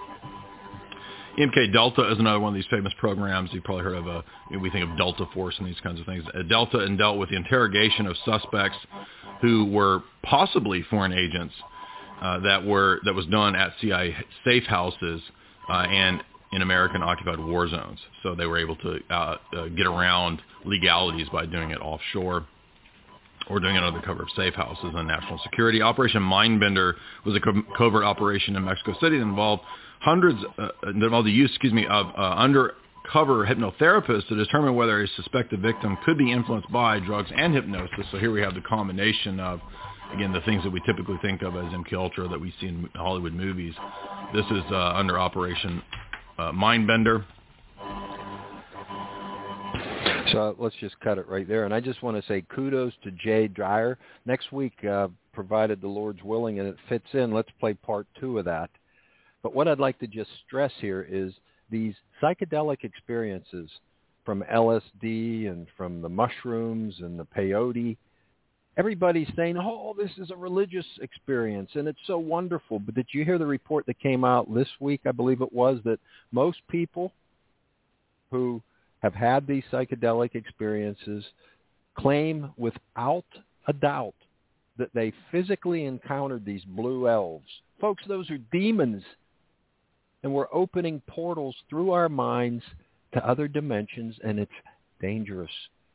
MK Delta is another one of these famous programs. You've probably heard of, we think of Delta Force and these kinds of things. Delta and dealt with the interrogation of suspects who were possibly foreign agents that was done at CIA safe houses and in American-occupied war zones. So they were able to get around legalities by doing it offshore or doing it under the cover of safe houses and national security. Operation Mindbender was a covert operation in Mexico City that involved the use of undercover hypnotherapists to determine whether a suspected victim could be influenced by drugs and hypnosis. So here we have the combination of, again, the things that we typically think of as MKUltra that we see in Hollywood movies. This is under Operation Mindbender. So let's just cut it right there. And I just want to say kudos to Jay Dreyer. Next week, provided the Lord's willing and it fits in, let's play part 2 of that. But what I'd like to just stress here is these psychedelic experiences from LSD and from the mushrooms and the peyote. Everybody's saying, oh, this is a religious experience, and it's so wonderful. But did you hear the report that came out this week, I believe it was, that most people who have had these psychedelic experiences claim without a doubt that they physically encountered these blue elves. Folks, those are demons, and we're opening portals through our minds to other dimensions, and it's dangerous.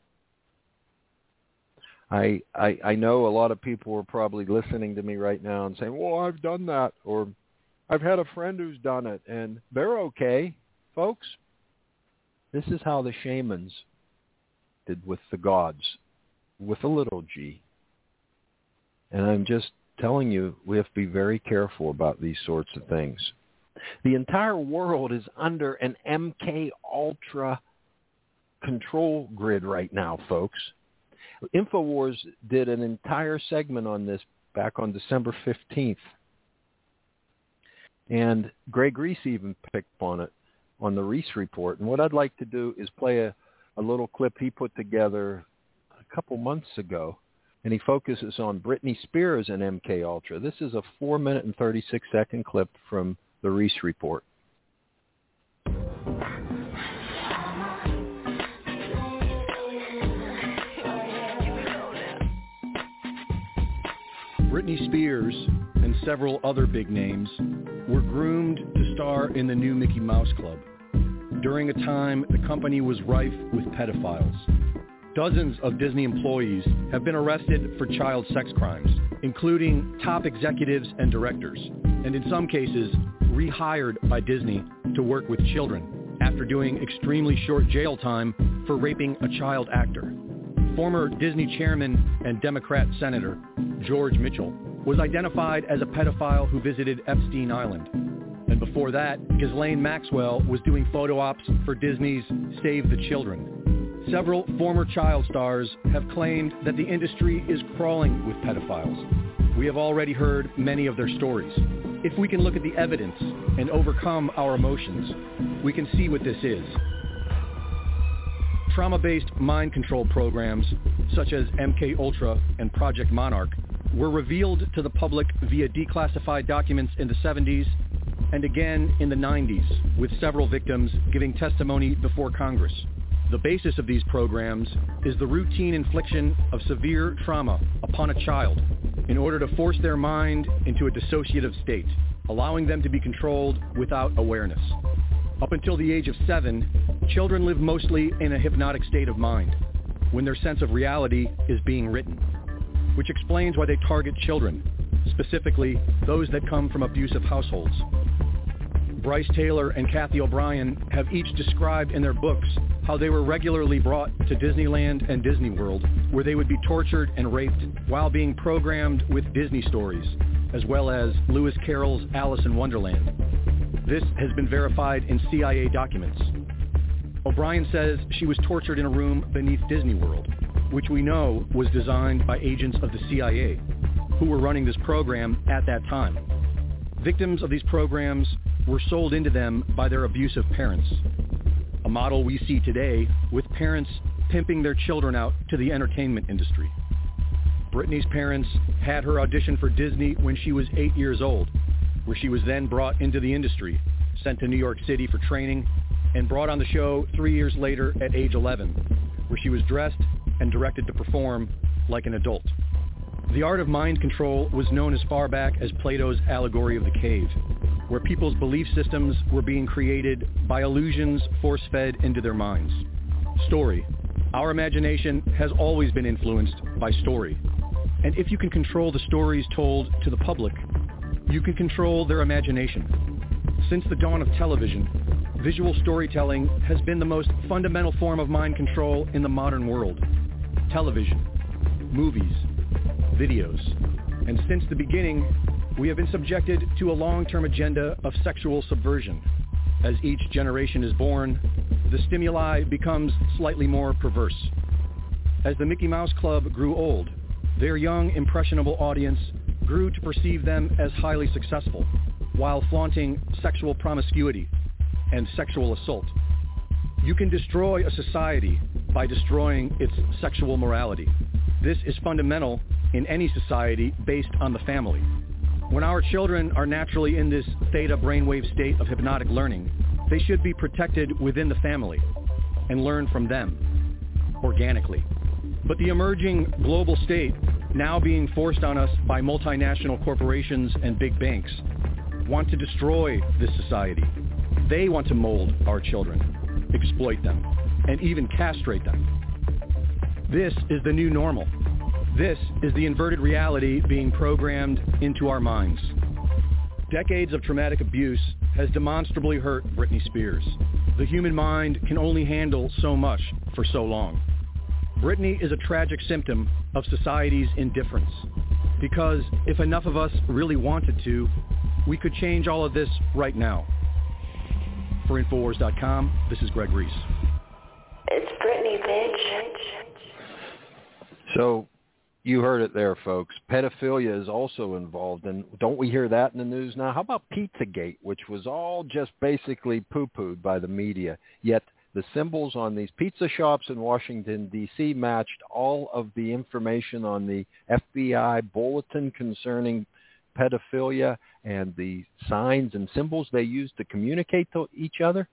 I know a lot of people are probably listening to me right now and saying, well, I've done that, or I've had a friend who's done it, and they're okay. Folks, this is how the shamans did with the gods, with a little g. And I'm just telling you, we have to be very careful about these sorts of things. The entire world is under an MKUltra control grid right now, folks. InfoWars did an entire segment on this back on December 15th. And Greg Reese even picked on it on the Reese Report. And what I'd like to do is play a little clip he put together a couple months ago. And he focuses on Britney Spears and MKUltra. This is a 4-minute and 36-second clip from the Reese Report. Britney Spears and several other big names were groomed to star in the new Mickey Mouse Club during a time the company was rife with pedophiles. Dozens of Disney employees have been arrested for child sex crimes, including top executives and directors, and in some cases, rehired by Disney to work with children after doing extremely short jail time for raping a child actor. Former Disney chairman and Democrat Senator George Mitchell was identified as a pedophile who visited Epstein Island. And before that, Ghislaine Maxwell was doing photo ops for Disney's Save the Children. Several former child stars have claimed that the industry is crawling with pedophiles. We have already heard many of their stories. If we can look at the evidence and overcome our emotions, we can see what this is. Trauma-based mind control programs, such as MKUltra and Project Monarch, were revealed to the public via declassified documents in the 70s and again in the 90s, with several victims giving testimony before Congress. The basis of these programs is the routine infliction of severe trauma upon a child in order to force their mind into a dissociative state, allowing them to be controlled without awareness. Up until the age of 7, children live mostly in a hypnotic state of mind, when their sense of reality is being written, which explains why they target children, specifically those that come from abusive households. Bryce Taylor and Kathy O'Brien have each described in their books how they were regularly brought to Disneyland and Disney World, where they would be tortured and raped while being programmed with Disney stories, as well as Lewis Carroll's Alice in Wonderland. This has been verified in CIA documents. O'Brien says she was tortured in a room beneath Disney World, which we know was designed by agents of the CIA, who were running this program at that time. Victims of these programs were sold into them by their abusive parents, a model we see today with parents pimping their children out to the entertainment industry. Britney's parents had her audition for Disney when she was 8 years old, where she was then brought into the industry, sent to New York City for training, and brought on the show 3 years later at age 11, where she was dressed and directed to perform like an adult. The art of mind control was known as far back as Plato's allegory of the cave, where people's belief systems were being created by illusions force-fed into their minds. Story. Our imagination has always been influenced by story. And if you can control the stories told to the public, you can control their imagination. Since the dawn of television, visual storytelling has been the most fundamental form of mind control in the modern world. Television, movies, videos. And since the beginning, we have been subjected to a long-term agenda of sexual subversion. As each generation is born, the stimuli becomes slightly more perverse. As the Mickey Mouse Club grew old, their young, impressionable audience grew to perceive them as highly successful, while flaunting sexual promiscuity and sexual assault. You can destroy a society by destroying its sexual morality. This is fundamental in any society based on the family. When our children are naturally in this theta brainwave state of hypnotic learning, they should be protected within the family and learn from them organically. But the emerging global state, now being forced on us by multinational corporations and big banks, want to destroy this society. They want to mold our children, exploit them, and even castrate them. This is the new normal. This is the inverted reality being programmed into our minds. Decades of traumatic abuse has demonstrably hurt Britney Spears. The human mind can only handle so much for so long. Britney is a tragic symptom of society's indifference. Because if enough of us really wanted to, we could change all of this right now. For Infowars.com, this is Greg Reese. It's Britney, bitch. So you heard it there, folks. Pedophilia is also involved, and don't we hear that in the news now? How about Pizzagate, which was all just basically poo-pooed by the media, yet the symbols on these pizza shops in Washington, D.C. matched all of the information on the FBI bulletin concerning pedophilia and the signs and symbols they used to communicate to each other.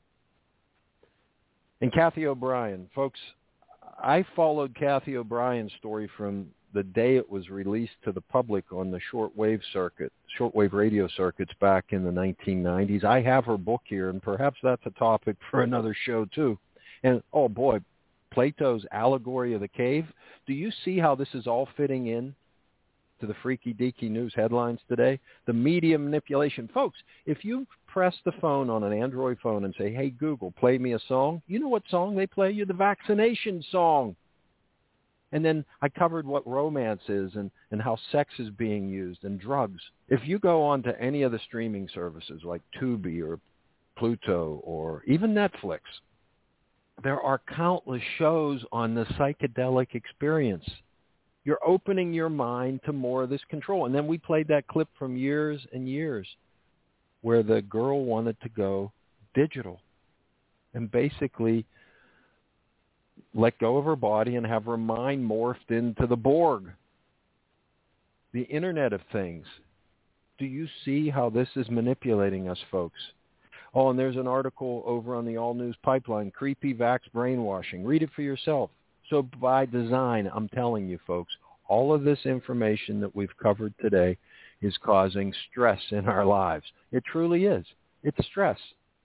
And Cathy O'Brien, folks, I followed Cathy O'Brien's story from the day it was released to the public on the shortwave radio circuits back in the 1990s. I have her book here, and perhaps that's a topic for another show too. And oh boy, Plato's allegory of the cave. Do you see how this is all fitting in to the freaky deaky news headlines today? The media manipulation. Folks, if you press the phone on an Android phone and say, hey, Google, play me a song, you know what song they play you? The vaccination song. And then I covered what romance is and how sex is being used and drugs. If you go on to any of the streaming services like Tubi or Pluto or even Netflix, there are countless shows on the psychedelic experience. You're opening your mind to more of this control. And then we played that clip from years and years where the girl wanted to go digital and basically let go of her body and have her mind morphed into the Borg. The Internet of Things. Do you see how this is manipulating us, folks? Oh, and there's an article over on the All News Pipeline, Creepy Vax Brainwashing. Read it for yourself. So by design, I'm telling you, folks, all of this information that we've covered today is causing stress in our lives. It truly is. It's stress.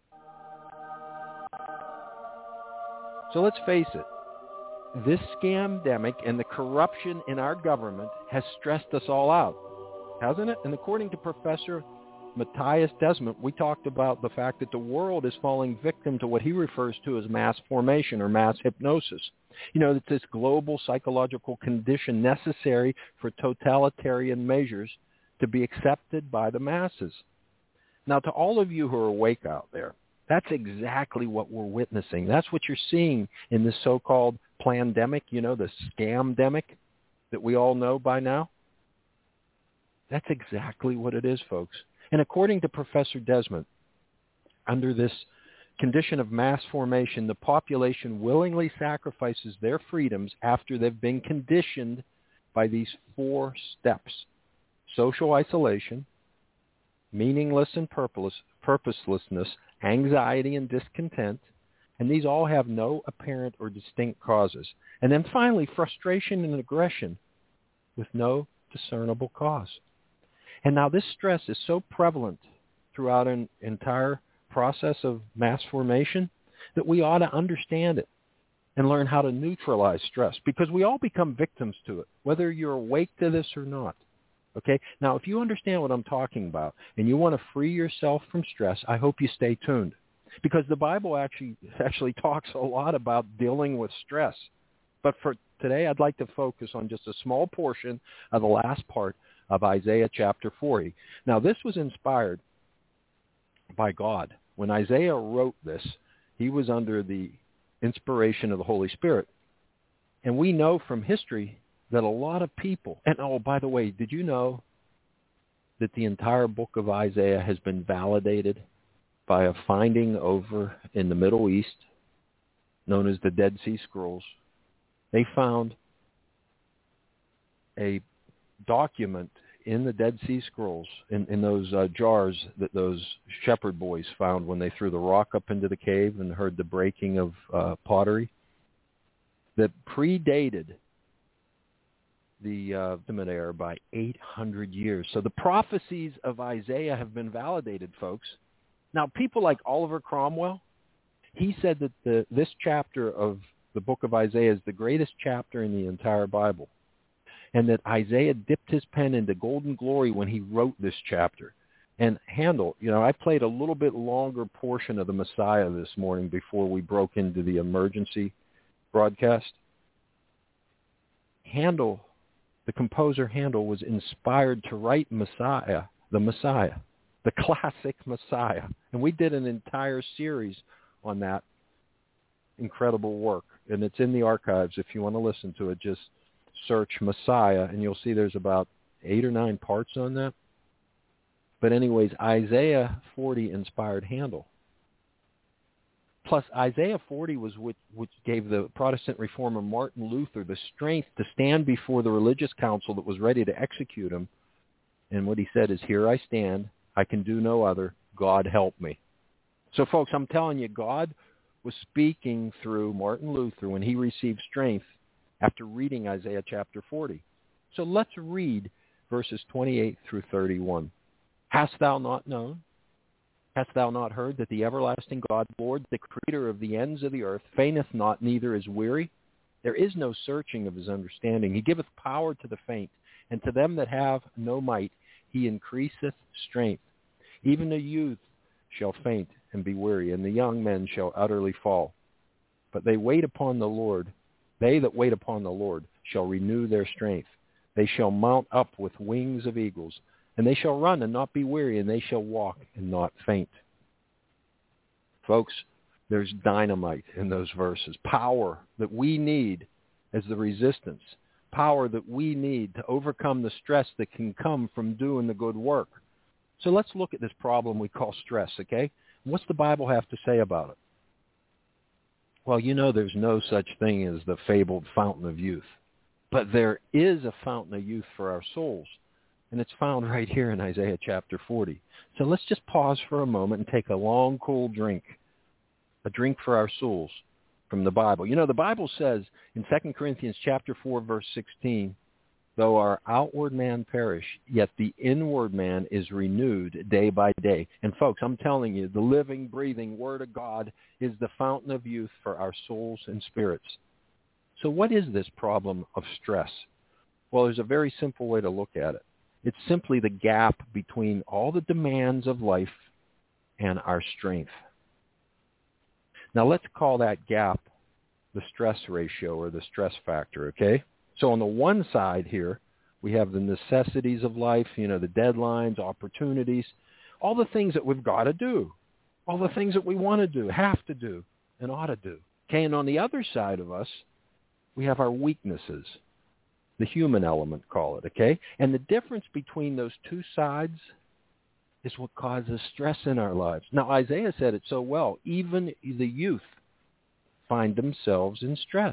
So let's face it. This scamdemic and the corruption in our government has stressed us all out, hasn't it? And according to Professor Matthias Desmond, we talked about the fact that the world is falling victim to what he refers to as mass formation or mass hypnosis. You know, it's this global psychological condition necessary for totalitarian measures to be accepted by the masses. Now, to all of you who are awake out there, That's exactly what we're witnessing. That's what you're seeing in this so-called plandemic, the scamdemic that we all know by now. That's exactly what it is, folks. And according to Professor Desmond, under this condition of mass formation, the population willingly sacrifices their freedoms after they've been conditioned by these 4 steps: social isolation, meaningless and purposelessness, anxiety and discontent, and these all have no apparent or distinct causes. And then finally, frustration and aggression with no discernible cause. And now this stress is so prevalent throughout an entire process of mass formation that we ought to understand it and learn how to neutralize stress, because we all become victims to it, whether you're awake to this or not. Okay? Now, if you understand what I'm talking about and you want to free yourself from stress, I hope you stay tuned, because the Bible actually talks a lot about dealing with stress. But for today, I'd like to focus on just a small portion of the last part of Isaiah chapter 40. Now, this was inspired by God. When Isaiah wrote this, he was under the inspiration of the Holy Spirit. And we know from history that a lot of people, and oh, by the way, did you know that the entire book of Isaiah has been validated by a finding over in the Middle East known as the Dead Sea Scrolls? They found a document in the Dead Sea Scrolls, in those jars that those shepherd boys found when they threw the rock up into the cave and heard the breaking of pottery, that predated the Ottoman era by 800 years. So the prophecies of Isaiah have been validated, folks. Now, people like Oliver Cromwell, he said that this chapter of the book of Isaiah is the greatest chapter in the entire Bible, and that Isaiah dipped his pen into golden glory when he wrote this chapter. And Handel, I played a little bit longer portion of the Messiah this morning before we broke into the emergency broadcast. Handel, the composer Handel, was inspired to write Messiah, the classic Messiah. And we did an entire series on that incredible work. And it's in the archives if you want to listen to it. Just search Messiah, and you'll see there's about 8 or 9 parts on that. But anyways, Isaiah 40 inspired Handel. Plus, Isaiah 40 was which gave the Protestant reformer Martin Luther the strength to stand before the religious council that was ready to execute him. And what he said is, "Here I stand. I can do no other. God help me." So, folks, I'm telling you, God was speaking through Martin Luther when he received strength after reading Isaiah chapter 40. So let's read verses 28 through 31. Hast thou not known? Hast thou not heard that the everlasting God, Lord, the creator of the ends of the earth, fainteth not, neither is weary? There is no searching of his understanding. He giveth power to the faint, and to them that have no might he increaseth strength. Even the youth shall faint and be weary, and the young men shall utterly fall. But they wait upon the Lord. They that wait upon the Lord shall renew their strength. They shall mount up with wings of eagles, and they shall run and not be weary, and they shall walk and not faint. Folks, there's dynamite in those verses. Power that we need as the resistance. Power that we need to overcome the stress that can come from doing the good work. So let's look at this problem we call stress, okay? What's the Bible have to say about it? Well, there's no such thing as the fabled fountain of youth. But there is a fountain of youth for our souls. And it's found right here in Isaiah chapter 40. So let's just pause for a moment and take a long, cool drink. A drink for our souls from the Bible. The Bible says in 2 Corinthians chapter 4, verse 16, though our outward man perish, yet the inward man is renewed day by day. And folks, I'm telling you, the living, breathing Word of God is the fountain of youth for our souls and spirits. So what is this problem of stress? Well, there's a very simple way to look at it. It's simply the gap between all the demands of life and our strength. Now let's call that gap the stress ratio or the stress factor, okay? So on the one side here, we have the necessities of life, the deadlines, opportunities, all the things that we've got to do. all the things that we want to do, have to do, and ought to do. Okay, and on the other side of us, we have our weaknesses, the human element, call it, okay? And the difference between those two sides is what causes stress in our lives. Now, Isaiah said it so well. Even the youth find themselves in stress.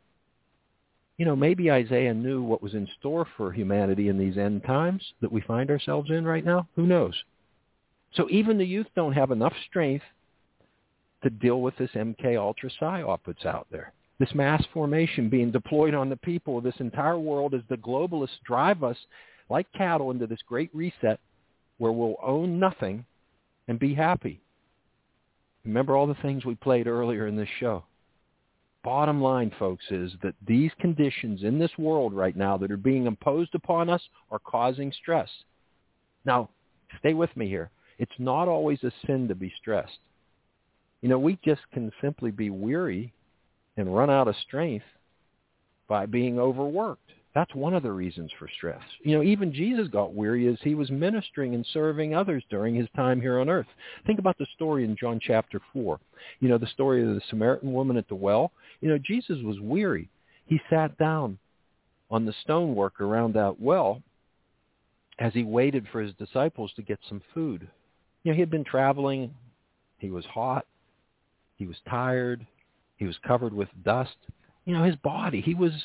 Maybe Isaiah knew what was in store for humanity in these end times that we find ourselves in right now. Who knows? So even the youth don't have enough strength to deal with this MK Ultra psyop that's out there. This mass formation being deployed on the people of this entire world as the globalists drive us like cattle into this great reset where we'll own nothing and be happy. Remember all the things we played earlier in this show. Bottom line, folks, is that these conditions in this world right now that are being imposed upon us are causing stress. Now, stay with me here. It's not always a sin to be stressed. We just can simply be weary and run out of strength by being overworked. That's one of the reasons for stress. Even Jesus got weary as he was ministering and serving others during his time here on earth. Think about the story in John chapter 4. The story of the Samaritan woman at the well. Jesus was weary. He sat down on the stonework around that well as he waited for his disciples to get some food. He had been traveling. He was hot. He was tired. He was covered with dust. His body, he was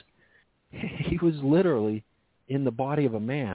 literally in the body of a man.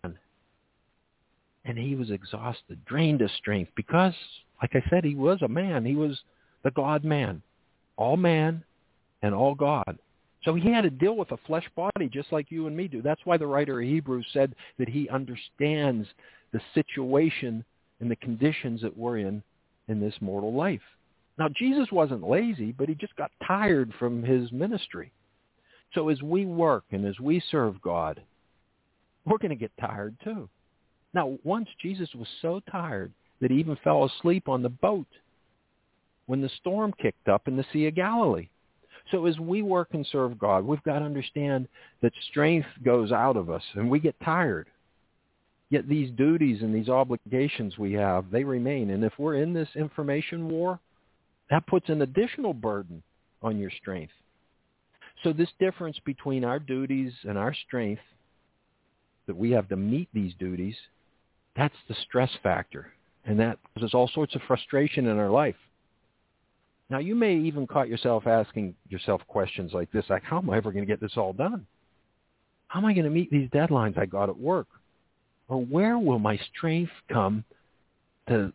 And he was exhausted, drained of strength because, like I said, he was a man. He was the God-man, all man and all God. So he had to deal with a flesh body just like you and me do. That's why the writer of Hebrews said that he understands the situation and the conditions that we're in this mortal life. Now, Jesus wasn't lazy, but he just got tired from his ministry. So as we work and as we serve God, we're going to get tired too. Now, once Jesus was so tired that he even fell asleep on the boat when the storm kicked up in the Sea of Galilee. So as we work and serve God, we've got to understand that strength goes out of us and we get tired. Yet these duties and these obligations we have, they remain. And if we're in this information war, that puts an additional burden on your strength. So this difference between our duties and our strength, that we have to meet these duties, that's the stress factor. And that causes all sorts of frustration in our life. Now, you may even caught yourself asking yourself questions like this, like, how am I ever going to get this all done? How am I going to meet these deadlines I got at work? Or where will my strength come to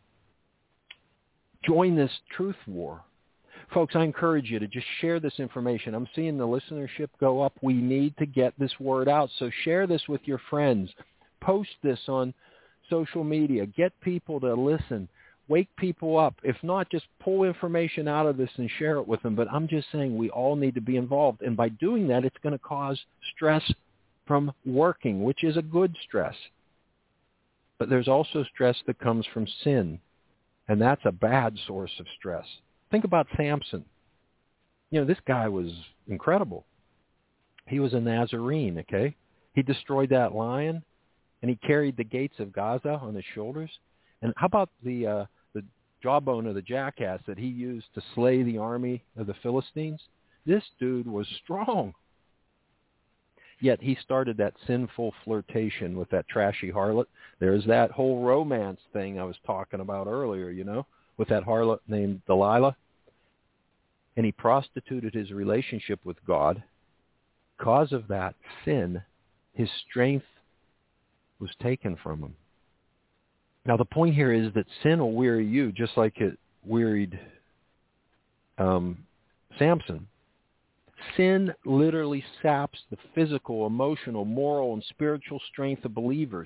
join this truth war? Folks, I encourage you to just share this information. I'm seeing the listenership go up. We need to get this word out. So share this with your friends. Post this on social media. Get people to listen. Wake people up. If not, just pull information out of this and share it with them. But I'm just saying we all need to be involved. And by doing that, it's going to cause stress from working, which is a good stress. But there's also stress that comes from sin. And that's a bad source of stress. Think about Samson. This guy was incredible. He was a Nazarene, okay? He destroyed that lion, and he carried the gates of Gaza on his shoulders. And how about the jawbone of the jackass that he used to slay the army of the Philistines? This dude was strong. Yet he started that sinful flirtation with that trashy harlot. There's that whole romance thing I was talking about earlier, with that harlot named Delilah. And he prostituted his relationship with God. Because of that sin, his strength was taken from him. Now, the point here is that sin will weary you just like it wearied Samson. Sin literally saps the physical, emotional, moral, and spiritual strength of believers.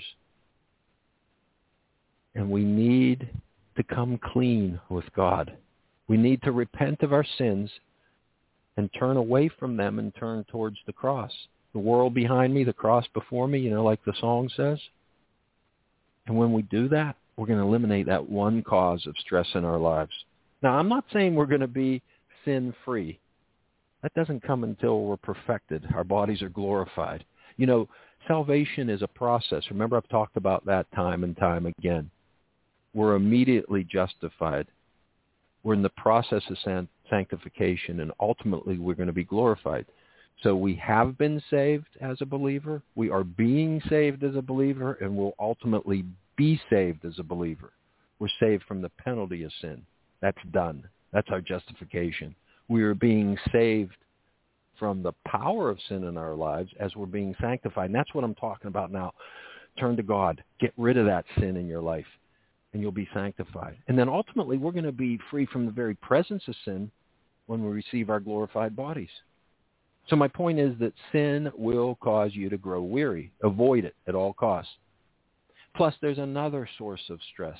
And we need to come clean with God. We need to repent of our sins and turn away from them and turn towards the cross. The world behind me, the cross before me, like the song says. And when we do that, we're going to eliminate that one cause of stress in our lives. Now, I'm not saying we're going to be sin-free. That doesn't come until we're perfected. Our bodies are glorified. Salvation is a process. Remember, I've talked about that time and time again. We're immediately justified. We're in the process of sanctification, and ultimately we're going to be glorified. So we have been saved as a believer, we are being saved as a believer, and we'll ultimately be saved as a believer. We're saved from the penalty of sin. That's done. That's our justification. We are being saved from the power of sin in our lives as we're being sanctified. And that's what I'm talking about now. Turn to God. Get rid of that sin in your life, and you'll be sanctified. And then ultimately, we're going to be free from the very presence of sin when we receive our glorified bodies. So my point is that sin will cause you to grow weary. Avoid it at all costs. Plus, there's another source of stress,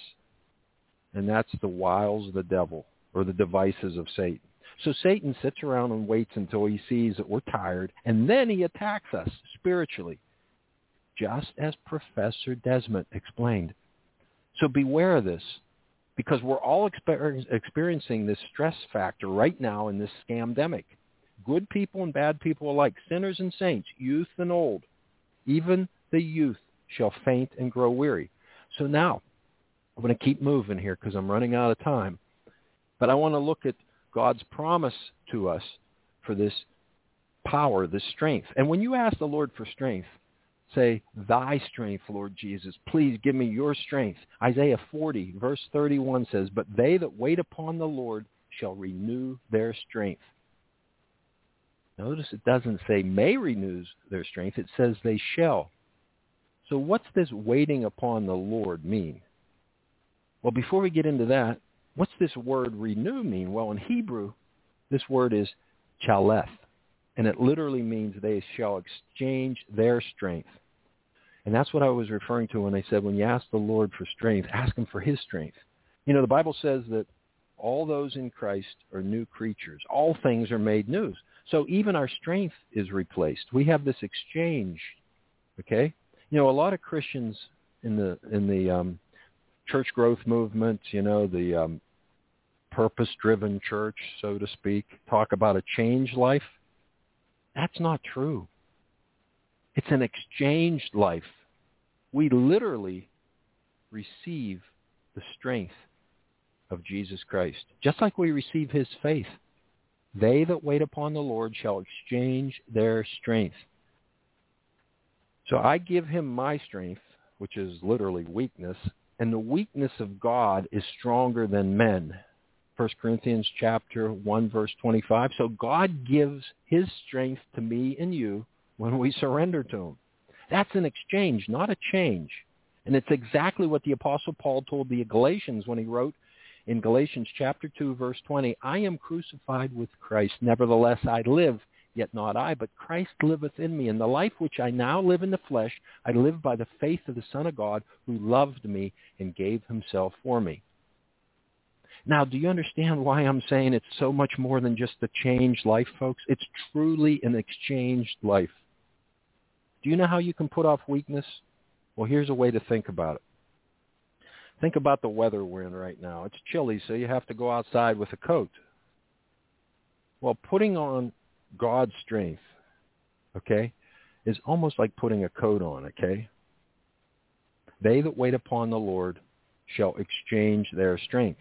and that's the wiles of the devil, or the devices of Satan. So Satan sits around and waits until he sees that we're tired, and then he attacks us spiritually, just as Professor Desmond explained. So beware of this, because we're all experiencing this stress factor right now in this scamdemic. Good people and bad people alike, sinners and saints, youth and old, even the youth shall faint and grow weary. So now, I'm going to keep moving here because I'm running out of time. But I want to look at God's promise to us for this power, this strength. And when you ask the Lord for strength, say, thy strength, Lord Jesus, please give me your strength. Isaiah 40, verse 31 says, but they that wait upon the Lord shall renew their strength. Notice it doesn't say may renew their strength. It says they shall. So what's this waiting upon the Lord mean? Well, before we get into that, what's this word renew mean? Well, in Hebrew, this word is chaleth, and it literally means they shall exchange their strength. And that's what I was referring to when I said when you ask the Lord for strength, ask him for his strength. You know, the Bible says that all those in Christ are new creatures. All things are made new. So even our strength is replaced. We have this exchange, okay? You know, a lot of Christians in the church growth movement, you know, the purpose-driven church, so to speak, talk about a changed life. That's not true. It's an exchanged life. We literally receive the strength of Jesus Christ, just like we receive his faith. They that wait upon the Lord shall exchange their strength. So I give him my strength, which is literally weakness, and the weakness of God is stronger than men. 1 Corinthians chapter 1, verse 25. So God gives his strength to me and you when we surrender to him. That's an exchange, not a change. And it's exactly what the Apostle Paul told the Galatians when he wrote in Galatians chapter 2, verse 20, I am crucified with Christ. Nevertheless, I live, yet not I, but Christ liveth in me. And the life which I now live in the flesh, I live by the faith of the Son of God, who loved me and gave himself for me. Now, do you understand why I'm saying it's so much more than just a changed life, folks? It's truly an exchanged life. Do you know how you can put off weakness? Well, here's a way to think about it. Think about the weather we're in right now. It's chilly, so you have to go outside with a coat. Well, putting on God's strength, okay, is almost like putting a coat on, okay? They that wait upon the Lord shall exchange their strength.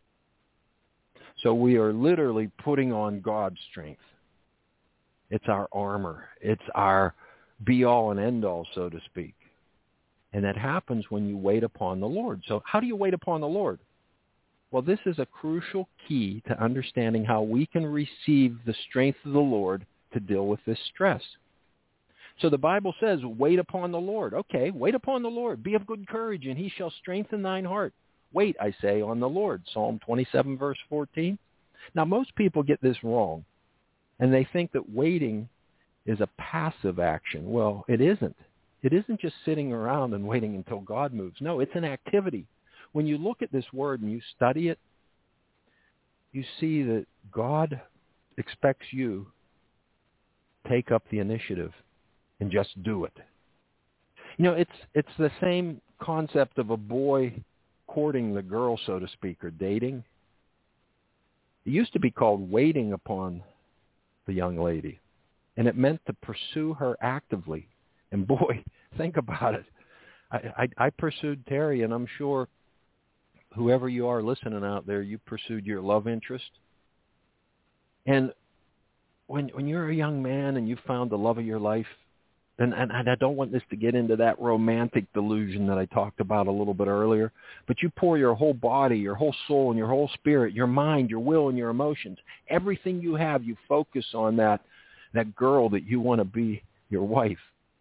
So we are literally putting on God's strength. It's our armor. It's our be-all and end-all, so to speak. And that happens when you wait upon the Lord. So how do you wait upon the Lord? Well, this is a crucial key to understanding how we can receive the strength of the Lord to deal with this stress. So the Bible says, wait upon the Lord. Okay, wait upon the Lord. Be of good courage, and he shall strengthen thine heart. Wait, I say, on the Lord. Psalm 27, verse 14. Now, most people get this wrong, and they think that waiting is a passive action. Well, it isn't. It isn't just sitting around and waiting until God moves. No, it's an activity. When you look at this word and you study it, you see that God expects you to take up the initiative and just do it. You know, it's the same concept of a boy courting the girl, so to speak, or dating. It used to be called waiting upon the young lady, and it meant to pursue her actively. And boy, think about it. I pursued Terry, and I'm sure whoever you are listening out there, you pursued your love interest. And when you're a young man and you found the love of your life, and I don't want this to get into that romantic delusion that I talked about a little bit earlier, but you pour your whole body, your whole soul, and your whole spirit, your mind, your will, and your emotions, everything you have, you focus on that girl that you want to be your wife.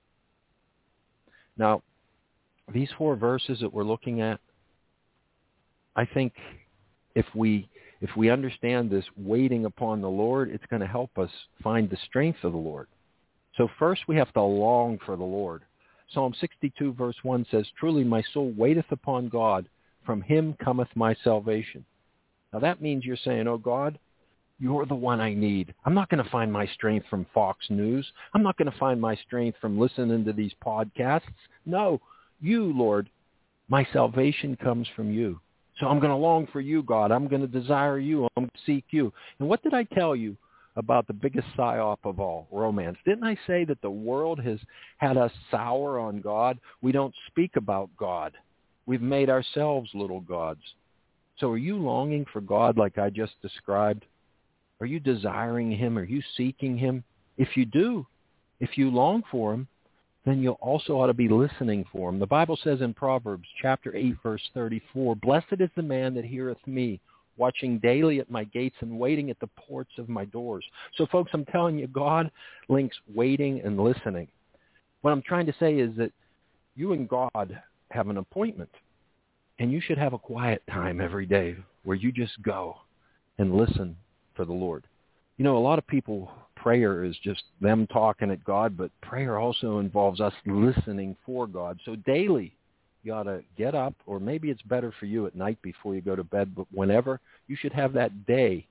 Now, these 4 verses that we're looking at, I think if we understand this waiting upon the Lord, it's going to help us find the strength of the Lord. So first we have to long for the Lord. Psalm 62 verse 1 says, "Truly my soul waiteth upon God, from him cometh my salvation." Now that means you're saying, "Oh God, you're the one I need. I'm not going to find my strength from Fox News. I'm not going to find my strength from listening to these podcasts. No, you, Lord, my salvation comes from you. So I'm going to long for you, God. I'm going to desire you. I'm going to seek you." And what did I tell you about the biggest psyop of all, romance? Didn't I say that the world has had us sour on God? We don't speak about God. We've made ourselves little gods. So are you longing for God like I just described? Are you desiring him? Are you seeking him? If you do, if you long for him, then you also ought to be listening for him. The Bible says in Proverbs chapter 8, verse 34, "Blessed is the man that heareth me, watching daily at my gates and waiting at the ports of my doors." So, folks, I'm telling you, God links waiting and listening. What I'm trying to say is that you and God have an appointment, and you should have a quiet time every day where you just go and listen for the Lord. You know, a lot of people, prayer is just them talking at God, but prayer also involves us listening for God. So daily, you ought to get up, or maybe it's better for you at night before you go to bed, but whenever, you should have that day,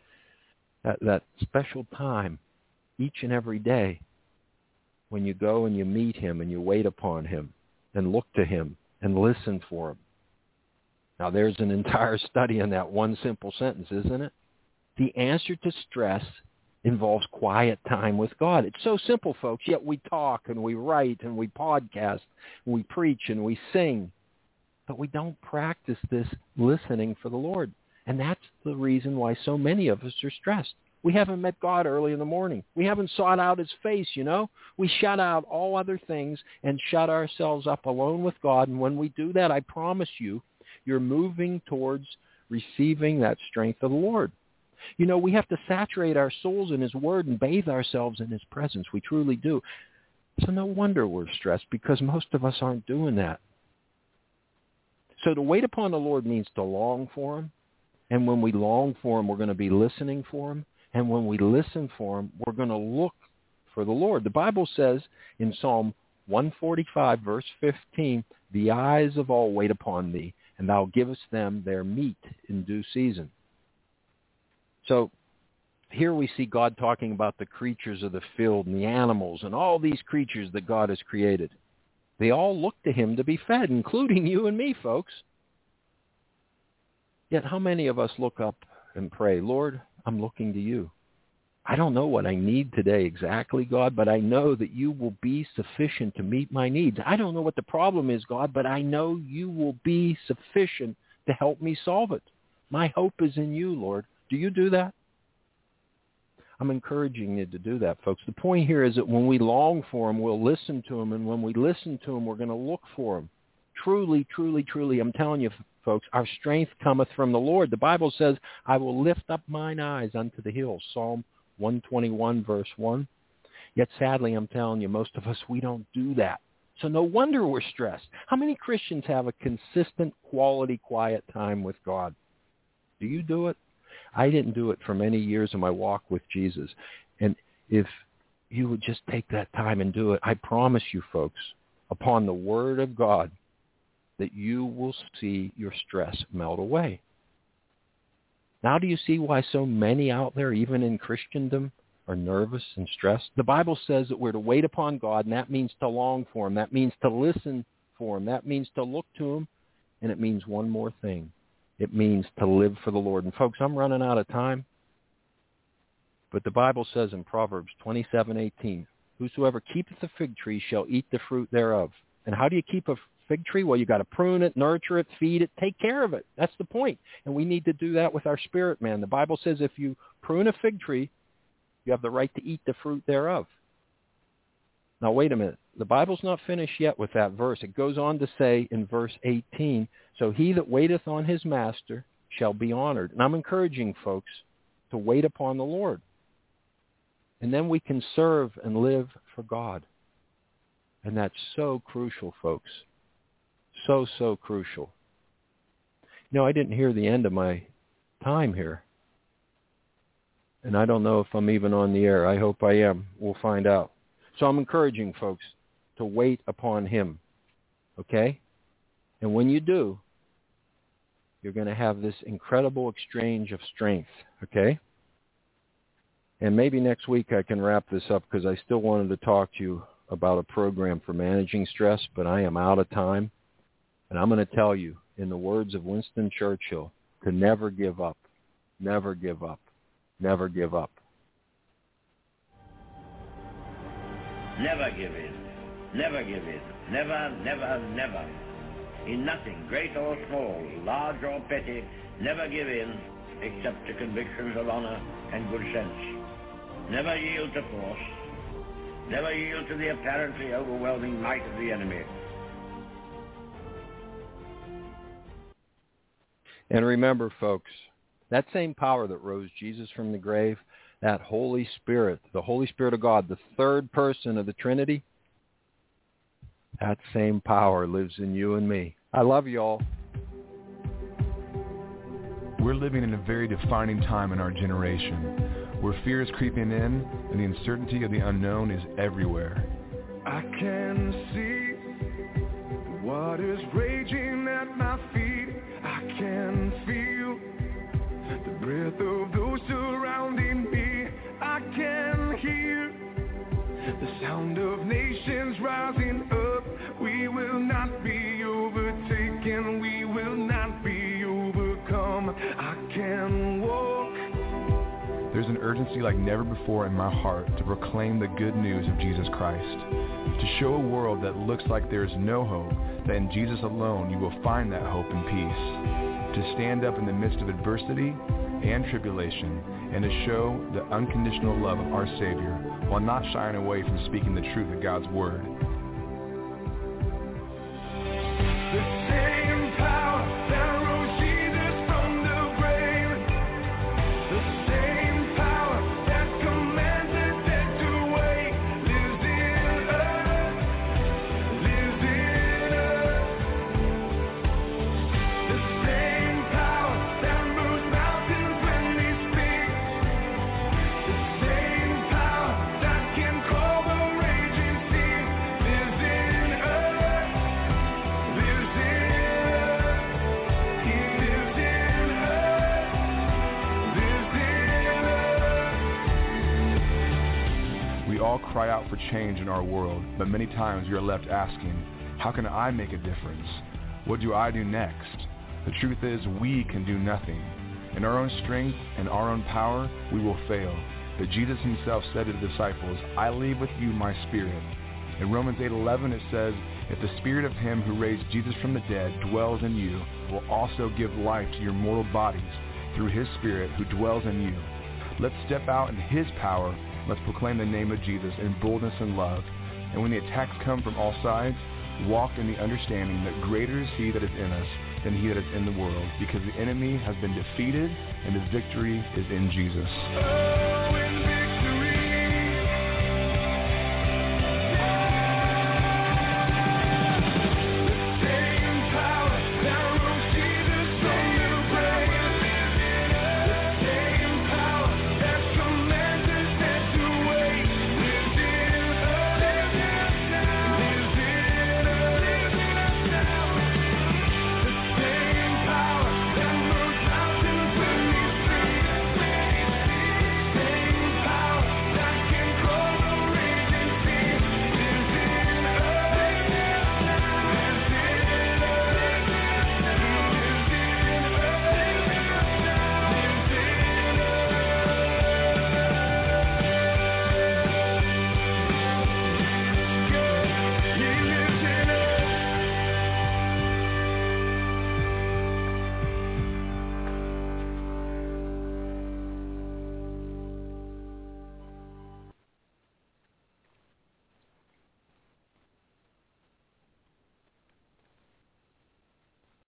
that special time each and every day when you go and you meet him and you wait upon him and look to him and listen for him. Now, there's an entire study on that one simple sentence, isn't it? The answer to stress involves quiet time with God. It's so simple, folks, yet we talk and we write and we podcast and we preach and we sing, but we don't practice this listening for the Lord. And that's the reason why so many of us are stressed. We haven't met God early in the morning. We haven't sought out his face, you know. We shut out all other things and shut ourselves up alone with God. And when we do that, I promise you, you're moving towards receiving that strength of the Lord. You know, we have to saturate our souls in his word and bathe ourselves in his presence. We truly do. So no wonder we're stressed, because most of us aren't doing that. So to wait upon the Lord means to long for him. And when we long for him, we're going to be listening for him. And when we listen for him, we're going to look for the Lord. The Bible says in Psalm 145, verse 15, "The eyes of all wait upon thee, and thou givest them their meat in due season." So here we see God talking about the creatures of the field and the animals and all these creatures that God has created. They all look to him to be fed, including you and me, folks. Yet how many of us look up and pray, "Lord, I'm looking to you. I don't know what I need today exactly, God, but I know that you will be sufficient to meet my needs. I don't know what the problem is, God, but I know you will be sufficient to help me solve it. My hope is in you, Lord." Do you do that? I'm encouraging you to do that, folks. The point here is that when we long for him, we'll listen to him. And when we listen to him, we're going to look for him. Truly, truly, truly, I'm telling you, folks, our strength cometh from the Lord. The Bible says, "I will lift up mine eyes unto the hills." Psalm 121, verse 1. Yet sadly, I'm telling you, most of us, we don't do that. So no wonder we're stressed. How many Christians have a consistent, quality, quiet time with God? Do you do it? I didn't do it for many years in my walk with Jesus. And if you would just take that time and do it, I promise you, folks, upon the word of God, that you will see your stress melt away. Now do you see why so many out there, even in Christendom, are nervous and stressed? The Bible says that we're to wait upon God, and that means to long for him. That means to listen for him. That means to look to him. And it means one more thing. It means to live for the Lord. And folks, I'm running out of time. But the Bible says in Proverbs 27:18, "Whosoever keepeth the fig tree shall eat the fruit thereof." And how do you keep a fig tree? Well, you got to prune it, nurture it, feed it, take care of it. That's the point. And we need to do that with our spirit, man. The Bible says if you prune a fig tree, you have the right to eat the fruit thereof. Now, wait a minute. The Bible's not finished yet with that verse. It goes on to say in verse 18, so he that waiteth on his master shall be honored. And I'm encouraging folks to wait upon the Lord. And then we can serve and live for God. And that's so crucial, folks. So, so crucial. You know, I didn't hear the end of my time here. And I don't know if I'm even on the air. I hope I am. We'll find out. So I'm encouraging folks to wait upon him. Okay? And when you do, you're going to have this incredible exchange of strength. Okay? And maybe next week I can wrap this up because I still wanted to talk to you about a program for managing stress, but I am out of time. And I'm going to tell you, in the words of Winston Churchill, to never give up, never give up, never give up. Never give in, never give in, never, never, never. In nothing, great or small, large or petty, never give in except to convictions of honor and good sense. Never yield to force. Never yield to the apparently overwhelming might of the enemy. And remember, folks, that same power that rose Jesus from the grave, that Holy Spirit, the Holy Spirit of God, the third person of the Trinity, that same power lives in you and me. I love you all. We're living in a very defining time in our generation, where fear is creeping in and the uncertainty of the unknown is everywhere. I can see the waters raging at my feet. I can feel the breath of those surrounding me. I can hear the sound of nations rising up. We will not be overtaken. We will not be overcome. I can walk. There's an urgency like never before in my heart to proclaim the good news of Jesus Christ, to show a world that looks like there is no hope, that in Jesus alone you will find that hope and peace, to stand up in the midst of adversity and tribulation, and to show the unconditional love of our Savior while not shying away from speaking the truth of God's Word. The same power that rose Jesus from the grave, the same power that commanded death to wait, lives in us, lives in us. The same power that moves mountains when we speak, the same power that can calm the raging sea, lives in us, lives in us. He lives in us, lives in us. We all cry out for change in our world, but many times we are left asking, how can I make a difference? What do I do next? The truth is, we can do nothing. In our own strength and our own power, we will fail. But Jesus himself said to the disciples, I leave with you my spirit. In Romans 8:11 it says, if the spirit of him who raised Jesus from the dead dwells in you, will also give life to your mortal bodies through his spirit who dwells in you. Let's step out in his power. Let's proclaim the name of Jesus in boldness and love. And when the attacks come from all sides, walk in the understanding that greater is he that is in us than he that is in the world, because the enemy has been defeated and the victory is in Jesus. Oh,